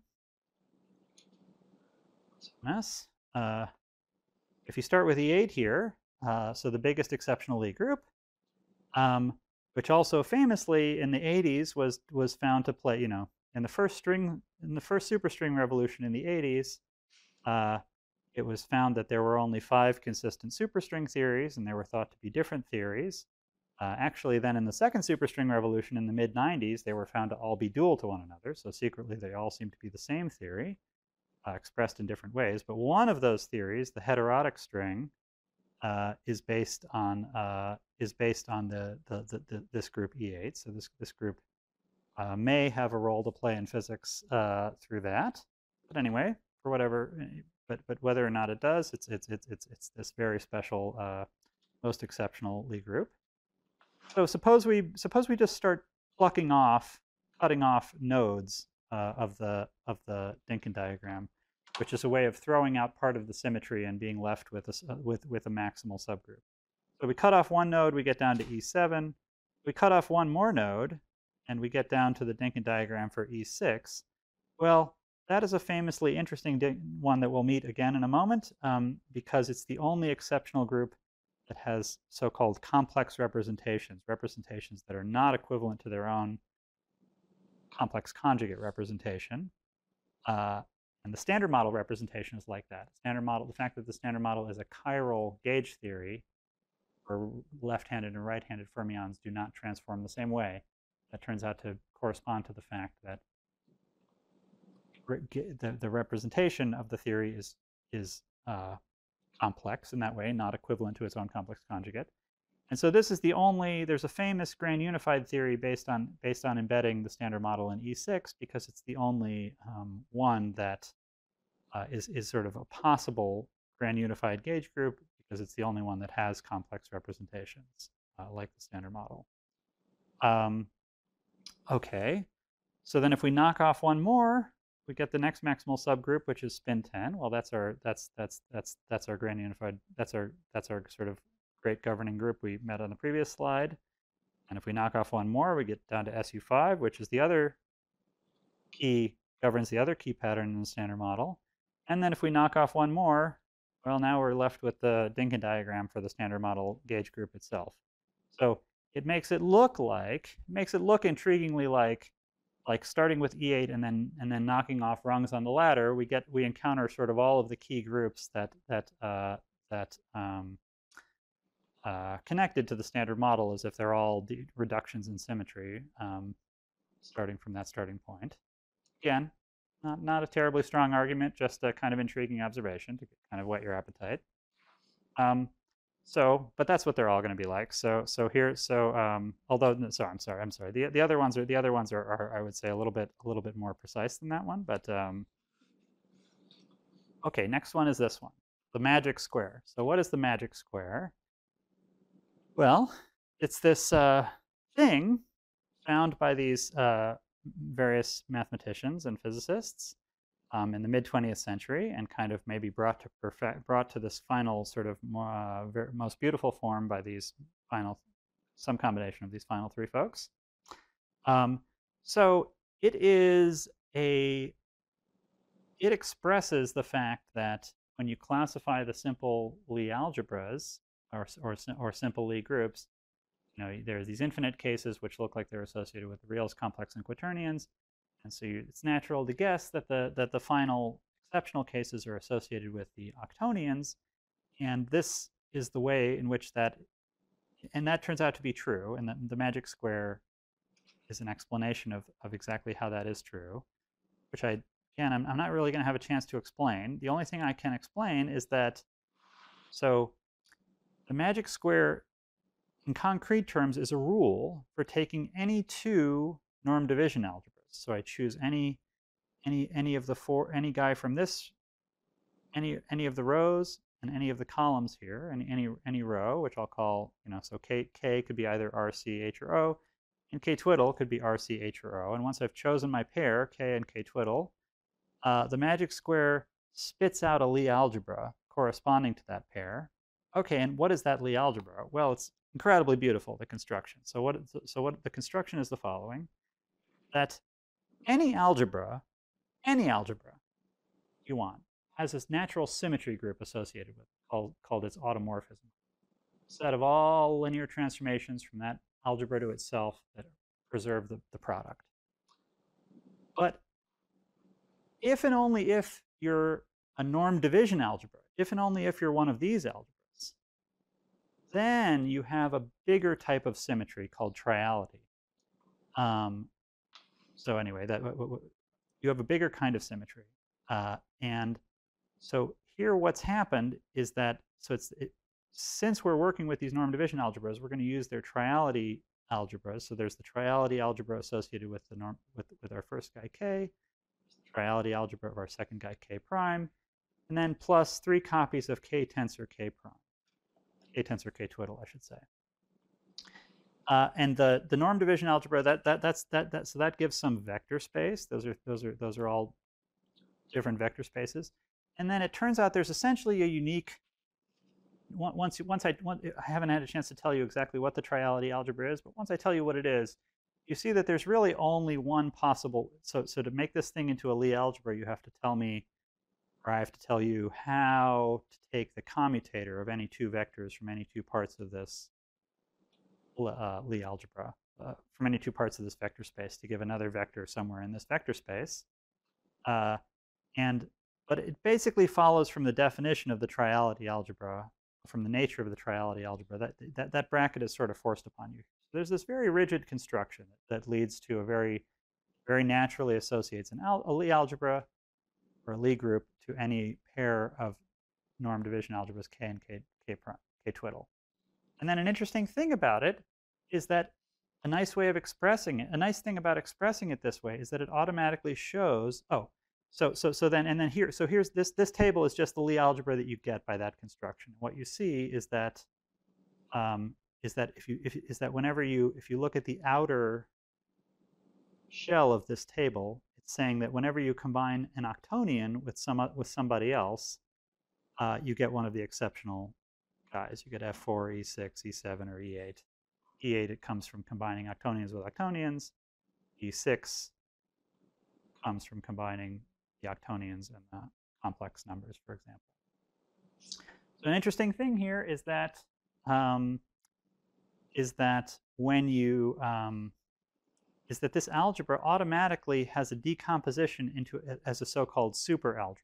Mess. Uh, if you start with E eight here, uh, so the biggest exceptional Lie group, um, which also famously in the eighties was was found to play, you know, in the first string, in the first superstring revolution in the eighties, uh, it was found that there were only five consistent superstring theories, and they were thought to be different theories. Uh, actually, then in the second superstring revolution in the mid nineties, they were found to all be dual to one another. So secretly, they all seem to be the same theory, uh, expressed in different ways. But one of those theories, the heterotic string, uh, is based on uh, is based on the, the, the, the this group E eight. So this this group uh, may have a role to play in physics uh, through that. But anyway, for whatever. But but whether or not it does, it's it's it's it's it's this very special, uh, most exceptional Lie group. So suppose we suppose we just start plucking off, cutting off nodes uh, of the of the Dynkin diagram, which is a way of throwing out part of the symmetry and being left with a with with a maximal subgroup. So we cut off one node, we get down to E seven. We cut off one more node, and we get down to the Dynkin diagram for E six. Well, that is a famously interesting one that we'll meet again in a moment, um, because it's the only exceptional group that has so-called complex representations, representations that are not equivalent to their own complex conjugate representation. Uh, and the standard model representation is like that. Standard model, the fact that the standard model is a chiral gauge theory, where left-handed and right-handed fermions do not transform the same way, that turns out to correspond to the fact that The, the representation of the theory is is uh, complex in that way, not equivalent to its own complex conjugate. And so this is the only, there's a famous grand unified theory based on based on embedding the standard model in E six, because it's the only um, one that uh, is is sort of a possible grand unified gauge group because it's the only one that has complex representations uh, like the standard model. Um, okay, so then if we knock off one more, we get the next maximal subgroup, which is spin ten. Well, that's our that's that's that's that's our grand unified. That's our that's our sort of great governing group we met on the previous slide. And if we knock off one more, we get down to S U five, which is the other key, governs the other key pattern in the standard model. And then if we knock off one more, well, now we're left with the Dynkin diagram for the standard model gauge group itself. So it makes it look like, makes it look intriguingly like, like starting with E eight and then and then knocking off rungs on the ladder, we get we encounter sort of all of the key groups that that uh, that um, uh, connected to the standard model as if they're all reductions in symmetry, um, starting from that starting point. Again, not not a terribly strong argument, just a kind of intriguing observation to kind of whet your appetite. Um, So, but that's what they're all going to be like. So, so here, so um, although, no, sorry, I'm sorry, I'm sorry. The the other ones are the other ones are, are I would say a little bit a little bit more precise than that one. But um, okay, next one is this one, the magic square. So, what is the magic square? Well, it's this uh, thing found by these uh, various mathematicians and physicists Um, in the mid twentieth century, and kind of maybe brought to perfect, brought to this final sort of more, uh, very, most beautiful form by these final, some combination of these final three folks. Um, so it is a, it expresses the fact that when you classify the simple Lie algebras or or, or simple Lie groups, you know, there are these infinite cases which look like they're associated with the reals, complex, and quaternions. And so you, it's natural to guess that the that the final exceptional cases are associated with the octonions, and this is the way in which that, and that turns out to be true, and the, the magic square is an explanation of, of exactly how that is true, which I, again, I'm, I'm not really going to have a chance to explain. The only thing I can explain is that, so the magic square in concrete terms is a rule for taking any two norm division algebras. So I choose any any any of the four any guy from this any any of the rows and any of the columns here, and any any row, which I'll call, you know, so K K could be either R, C, H, or O, and K twiddle could be R, C, H, or O. And once I've chosen my pair, K and K twiddle, uh, the magic square spits out a Lie algebra corresponding to that pair. Okay, and what is that Lie algebra? Well, it's incredibly beautiful, the construction. So what so what the construction is the following: that any algebra, any algebra you want, has this natural symmetry group associated with it, called, called its automorphism. Set of all linear transformations from that algebra to itself that preserve the, the product. But if and only if you're a norm division algebra, if and only if you're one of these algebras, then you have a bigger type of symmetry called triality. Um, So anyway, that you have a bigger kind of symmetry, uh, and so here what's happened is that so it's it, since we're working with these norm division algebras, we're going to use their triality algebras. So there's the triality algebra associated with the norm with with our first guy K, triality algebra of our second guy K prime, and then plus three copies of K tensor K prime, K tensor K twiddle, I should say. Uh, and the the norm division algebra, that that that's that that so that gives some vector space. Those are those are those are all different vector spaces. And then it turns out there's essentially a unique. Once once I once, I haven't had a chance to tell you exactly what the triality algebra is, but once I tell you what it is, you see that there's really only one possible. So so to make this thing into a Lie algebra, you have to tell me, or I have to tell you how to take the commutator of any two vectors from any two parts of this Uh, Lie algebra uh, from any two parts of this vector space to give another vector somewhere in this vector space. Uh, and but it basically follows from the definition of the triality algebra, from the nature of the triality algebra, that that, that bracket is sort of forced upon you. So there's this very rigid construction that leads to a very, very naturally associates an al a Lie algebra or a Lie group to any pair of norm division algebras K and K, K prime, K twiddle. And then an interesting thing about it is that a nice way of expressing it, a nice thing about expressing it this way is that it automatically shows, oh, so so so then and then here so here's this this table is just the Lie algebra that you get by that construction. What you see is that um, is that if you if is that whenever you if you look at the outer shell of this table, it's saying that whenever you combine an octonian with some with somebody else, uh, you get one of the exceptional guys. You get F four, E six, E seven, or E eight. E eight, it comes from combining octonians with octonians. E six comes from combining the octonians and the complex numbers, for example. So an interesting thing here is that um, is that when you um, is that this algebra automatically has a decomposition into as a so-called superalgebra.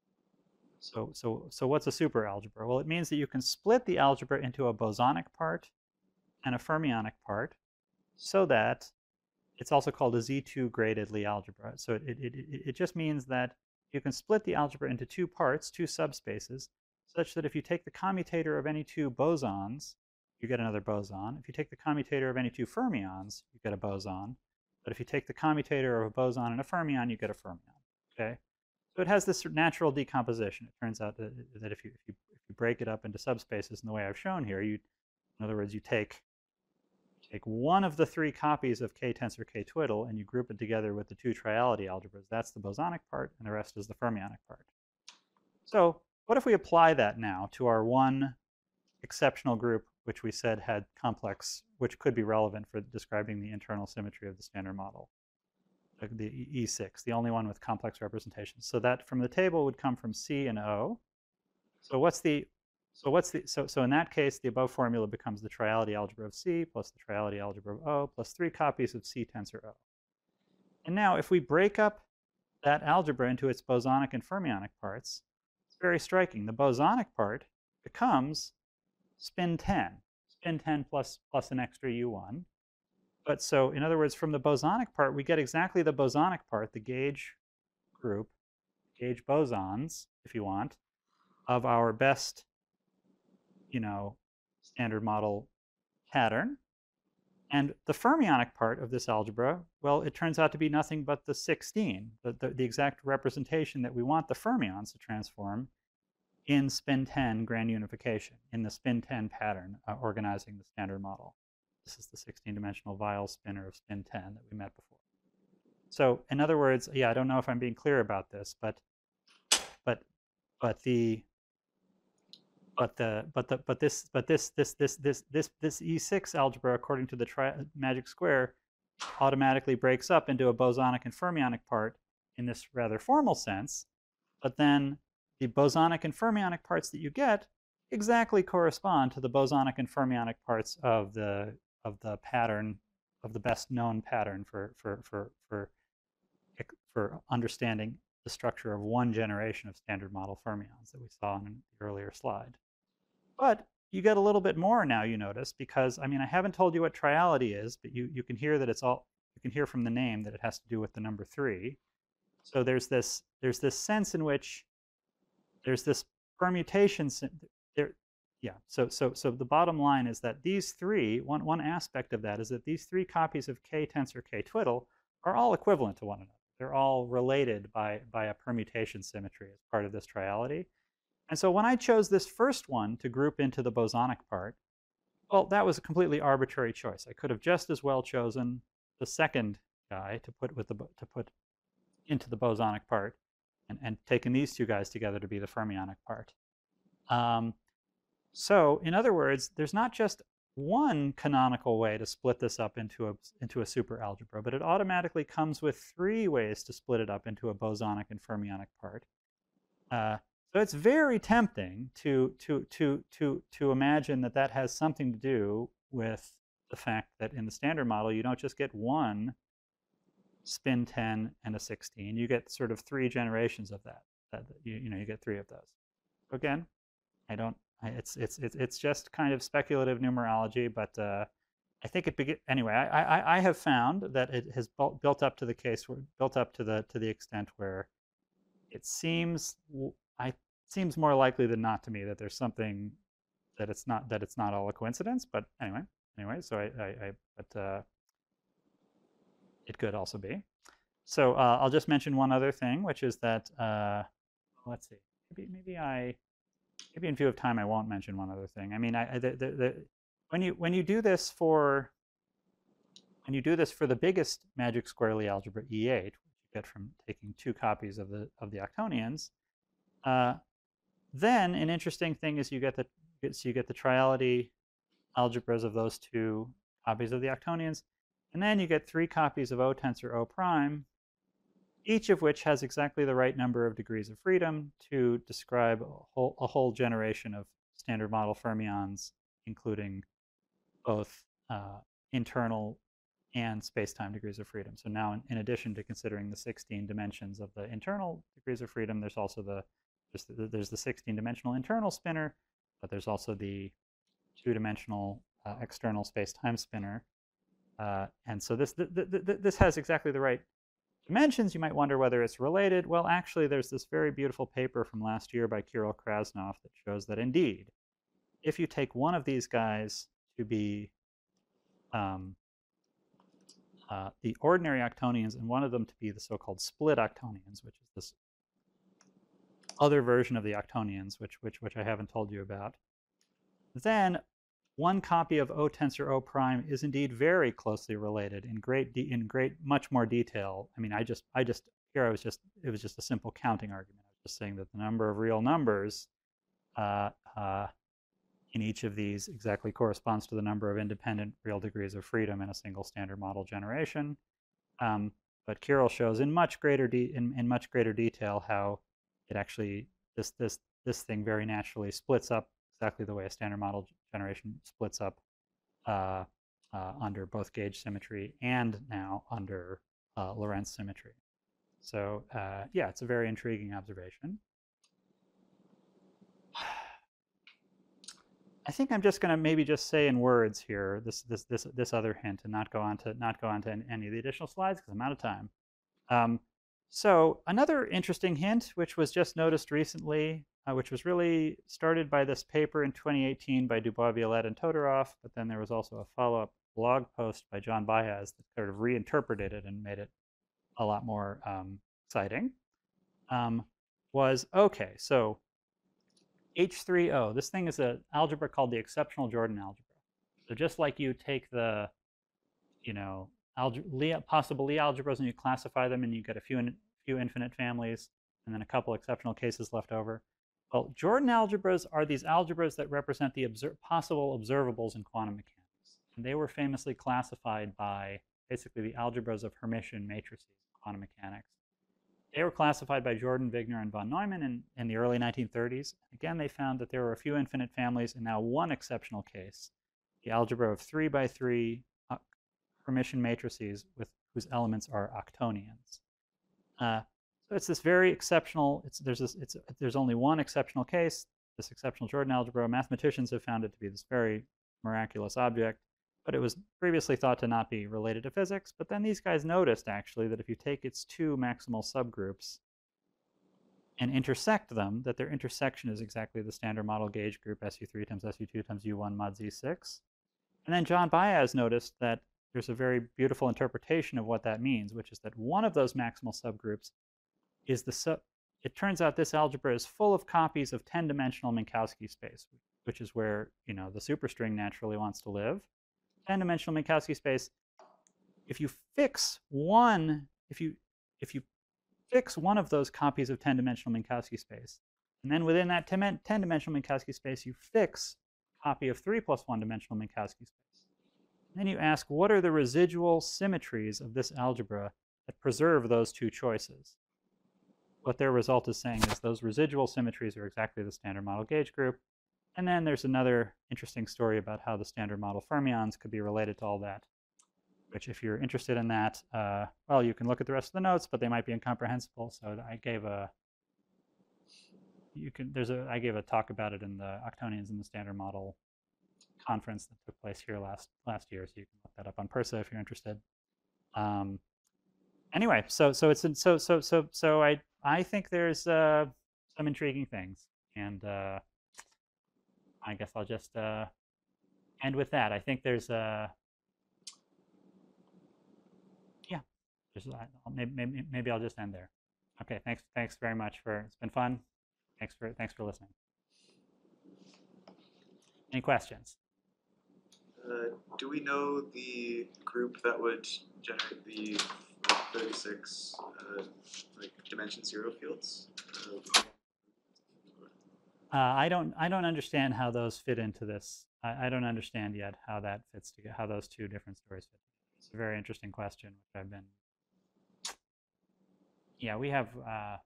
So so so what's a superalgebra? Well, it means that you can split the algebra into a bosonic part and a fermionic part, so that it's also called a Z two graded Lie algebra. So it, it, it, it just means that you can split the algebra into two parts, two subspaces, such that if you take the commutator of any two bosons, you get another boson. If you take the commutator of any two fermions, you get a boson. But if you take the commutator of a boson and a fermion, you get a fermion. Okay? So it has this natural decomposition. It turns out that, that if, you, if, you, if you break it up into subspaces in the way I've shown here, you, in other words, you take Take one of the three copies of K tensor K twiddle and you group it together with the two triality algebras. That's the bosonic part, and the rest is the fermionic part. So what if we apply that now to our one exceptional group, which we said had complex, which could be relevant for describing the internal symmetry of the standard model, the E six, the only one with complex representations. So that from the table would come from C and O. So what's the So what's the so so in that case, the above formula becomes the triality algebra of C plus the triality algebra of O plus three copies of C tensor O. And now if we break up that algebra into its bosonic and fermionic parts, it's very striking. The bosonic part becomes spin ten, spin ten plus plus an extra U one. But so in other words, from the bosonic part, we get exactly the bosonic part, the gauge group, gauge bosons, if you want, of our best you know, standard model pattern. And the fermionic part of this algebra, well, it turns out to be nothing but the sixteen, the, the, the exact representation that we want the fermions to transform in spin ten grand unification, in the spin ten pattern uh, organizing the standard model. This is the sixteen dimensional Weyl spinner of spin ten that we met before. So in other words, yeah, I don't know if I'm being clear about this, but but but the But the but the but this but this this this this this this E six algebra, according to the tri magic square, automatically breaks up into a bosonic and fermionic part in this rather formal sense. But then the bosonic and fermionic parts that you get exactly correspond to the bosonic and fermionic parts of the of the pattern of the best known pattern for for for for for understanding the structure of one generation of standard model fermions that we saw in the earlier slide. But you get a little bit more now, you notice, because I mean I haven't told you what triality is, but you you can hear that it's all you can hear from the name that it has to do with the number three. So there's this there's this sense in which there's this permutation there. Yeah. So so so the bottom line is that these three one one aspect of that is that these three copies of K tensor K twiddle are all equivalent to one another. They're all related by by a permutation symmetry as part of this triality. And so when I chose this first one to group into the bosonic part, well, that was a completely arbitrary choice. I could have just as well chosen the second guy to put with the to put into the bosonic part, and, and taken these two guys together to be the fermionic part. Um, so in other words, there's not just one canonical way to split this up into a into a superalgebra, but it automatically comes with three ways to split it up into a bosonic and fermionic part. Uh, So it's very tempting to, to, to, to, to imagine that that has something to do with the fact that in the standard model, you don't just get one spin ten and a sixteen. You get sort of three generations of that. that you, you know, you get three of those. Again, I don't, I, it's, it's, it's, it's just kind of speculative numerology, but uh, I think it begin, anyway, I, I, I have found that it has built up to the case, where, built up to the, to the extent where it seems, I seems more likely than not to me that there's something that it's not that it's not all a coincidence. But anyway, anyway, so I, I, I but uh, it could also be. so uh, I'll just mention one other thing, which is that uh, let's see, maybe maybe I maybe in view of time I won't mention one other thing. I mean, I, I the, the, the, when you when you do this for when you do this for the biggest magic square Lie algebra E eight, which you get from taking two copies of the of the octonions, uh, then an interesting thing is you get the so you get the triality algebras of those two copies of the octonions, and then you get three copies of O tensor O prime, each of which has exactly the right number of degrees of freedom to describe a whole, a whole generation of standard model fermions, including both uh, internal and space-time degrees of freedom. So now, in, in addition to considering the sixteen dimensions of the internal degrees of freedom, there's also the there's the, there's the sixteen-dimensional internal spinner, but there's also the two-dimensional uh, external space-time spinner. Uh, and so this th th th this has exactly the right dimensions. You might wonder whether it's related. Well, actually, there's this very beautiful paper from last year by Kirill Krasnov that shows that indeed, if you take one of these guys to be um, uh, the ordinary octonions and one of them to be the so-called split octonions, which is this other version of the octonions, which which which I haven't told you about, then one copy of O tensor O prime is indeed very closely related in great de in great much more detail. I mean, I just I just here I was just it was just a simple counting argument. I was just saying that the number of real numbers uh, uh, in each of these exactly corresponds to the number of independent real degrees of freedom in a single standard model generation. Um, but Kirill shows in much greater de in, in much greater detail how it actually this this this thing very naturally splits up exactly the way a standard model generation splits up uh, uh, under both gauge symmetry and now under uh, Lorentz symmetry. So uh, yeah, it's a very intriguing observation. I think I'm just going to maybe just say in words here this this this this other hint and not go on to not go on to any of the additional slides because I'm out of time. Um, so another interesting hint, which was just noticed recently, uh, which was really started by this paper in twenty eighteen by Dubois, Violette, and Todorov, but then there was also a follow-up blog post by John Baez that sort of reinterpreted it and made it a lot more um, exciting, um, was, okay, so H three O, this thing is an algebra called the exceptional Jordan algebra. So just like you take the, you know, Lie, possible Lie algebras and you classify them and you get a few, in, few infinite families and then a couple exceptional cases left over. Well, Jordan algebras are these algebras that represent the obser possible observables in quantum mechanics. And they were famously classified by basically the algebras of Hermitian matrices in quantum mechanics. They were classified by Jordan, Wigner, and von Neumann in, in the early nineteen thirties. Again, they found that there were a few infinite families and now one exceptional case, the algebra of three by three uh, Hermitian matrices with whose elements are octonians. Uh, so it's this very exceptional. It's there's this. It's there's only one exceptional case. This exceptional Jordan algebra. Mathematicians have found it to be this very miraculous object, but it was previously thought to not be related to physics. But then these guys noticed actually that if you take its two maximal subgroups and intersect them, that their intersection is exactly the standard model gauge group S U three times S U two times U one mod Z six. And then John Baez noticed that there's a very beautiful interpretation of what that means, which is that one of those maximal subgroups is the sub. It turns out this algebra is full of copies of ten-dimensional Minkowski space, which is where, you know, the superstring naturally wants to live. ten-dimensional Minkowski space. If you fix one, if you if you fix one of those copies of ten-dimensional Minkowski space, and then within that ten-dimensional Minkowski space, you fix a copy of three plus one-dimensional Minkowski space. Then you ask, what are the residual symmetries of this algebra that preserve those two choices? What their result is saying is those residual symmetries are exactly the standard model gauge group. And then there's another interesting story about how the standard model fermions could be related to all that, which if you're interested in that, uh, well, you can look at the rest of the notes, but they might be incomprehensible. So I gave a, you can, there's a, I gave a talk about it in the Octonians in the Standard Model conference that took place here last last year, so you can look that up on Persa if you're interested. Um, anyway, so so it's so so so so I I think there's uh, some intriguing things, and uh, I guess I'll just uh, end with that. I think there's a yeah, Just, I, maybe, maybe, maybe I'll just end there. Okay, thanks, thanks very much for, it's been fun. Thanks for, thanks for listening. Any questions? Uh, do we know the group that would generate the like, thirty-six uh, like dimension zero fields? Uh, Uh, I don't, I don't understand how those fit into this. I, I don't understand yet how that fits together, how those two different stories fit together. It's a very interesting question, which I've been. Yeah, we have. Uh,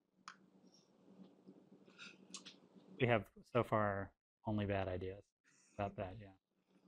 we have so far only bad ideas about that. Yeah.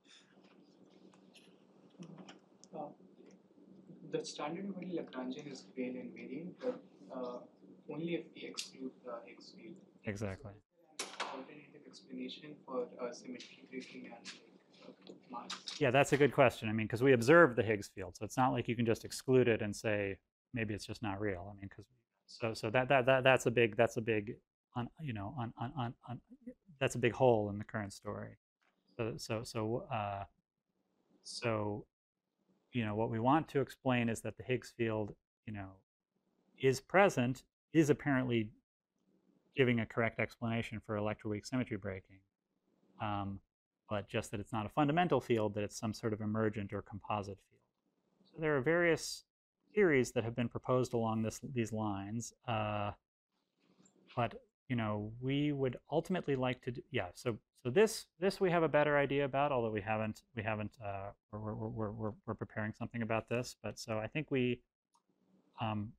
Uh, the standard model Lagrangian is real invariant, but uh, only if we exclude the Higgs field. Exactly. So is there an alternative explanation for uh, symmetry breaking and like, uh, mass? Yeah, that's a good question. I mean, because we observe the Higgs field, so it's not like you can just exclude it and say maybe it's just not real. I mean, because so so that that that that's a big that's a big on you know on on on, on that's a big hole in the current story. So so so uh, so you know what we want to explain is that the Higgs field you know is present, is apparently giving a correct explanation for electroweak symmetry breaking. Um, but just that it's not a fundamental field, that it's some sort of emergent or composite field. So there are various theories that have been proposed along this, these lines. Uh, but you know, we would ultimately like to do, yeah. So so this this we have a better idea about, although we haven't we haven't uh, we're, we're we're we're preparing something about this. But so I think we um,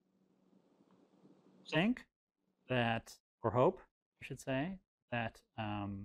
think that, or hope, I should say, that. Um,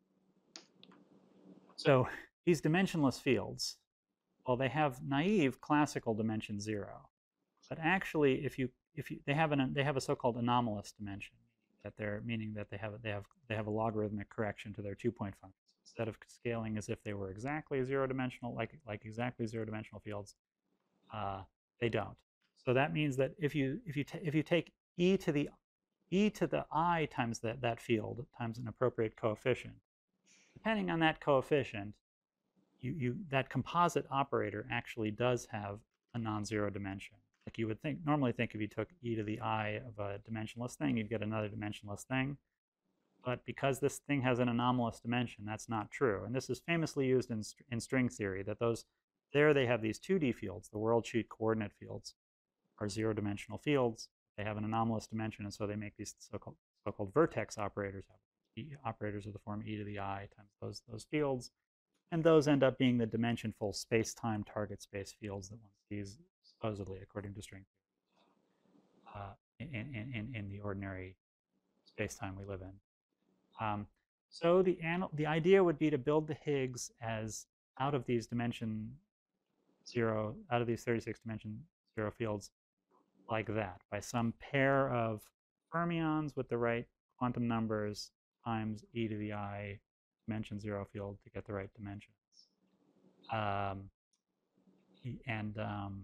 So these dimensionless fields, well, they have naive classical dimension zero, but actually, if you if you they have an they have a so-called anomalous dimension, that they're meaning that they have they have they have a logarithmic correction to their two-point functions. Instead of scaling as if they were exactly zero-dimensional, like like exactly zero-dimensional fields, uh, they don't. So that means that if you if you if you take e to the e to the I times that that field times an appropriate coefficient, depending on that coefficient, you, you that composite operator actually does have a non-zero dimension. Like you would think, normally think if you took e to the I of a dimensionless thing, you'd get another dimensionless thing. But because this thing has an anomalous dimension, that's not true. And this is famously used in, in string theory, that those, there they have these two D fields, the world sheet coordinate fields are zero-dimensional fields. They have an anomalous dimension, and so they make these so-called so-called vertex operators, operators of the form e to the I times those, those fields. And those end up being the dimensionful space-time target space fields that one sees, supposedly, according to string theory, uh, in, in, in, in the ordinary space-time we live in. Um, so the, the idea would be to build the Higgs as out of these dimension zero, out of these thirty-six dimension zero fields like that, by some pair of fermions with the right quantum numbers times e to the I dimension zero field to get the right dimensions. Um, and um,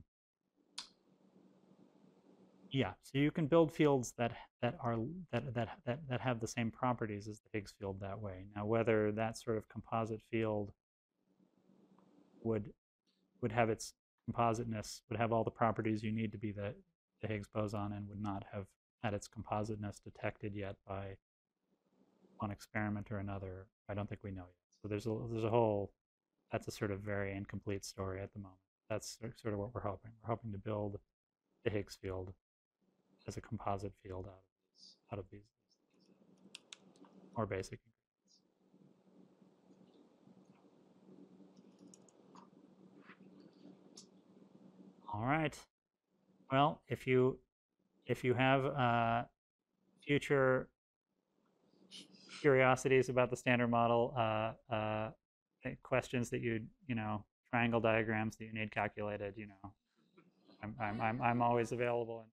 yeah, so you can build fields that that are that that that that have the same properties as the Higgs field that way. Now, whether that sort of composite field would would have its compositeness, would have all the properties you need to be the the Higgs boson, and would not have had its compositeness detected yet by one experiment or another, I don't think we know yet. So there's a there's a whole, that's a sort of very incomplete story at the moment. That's sort of what we're hoping. We're hoping to build the Higgs field as a composite field out of these, out of these more basic ingredients. All right. Well, if you if you have uh, future curiosities about the Standard Model, uh, uh, questions that you you know, triangle diagrams that you need calculated, you know, I'm I'm I'm, I'm always available.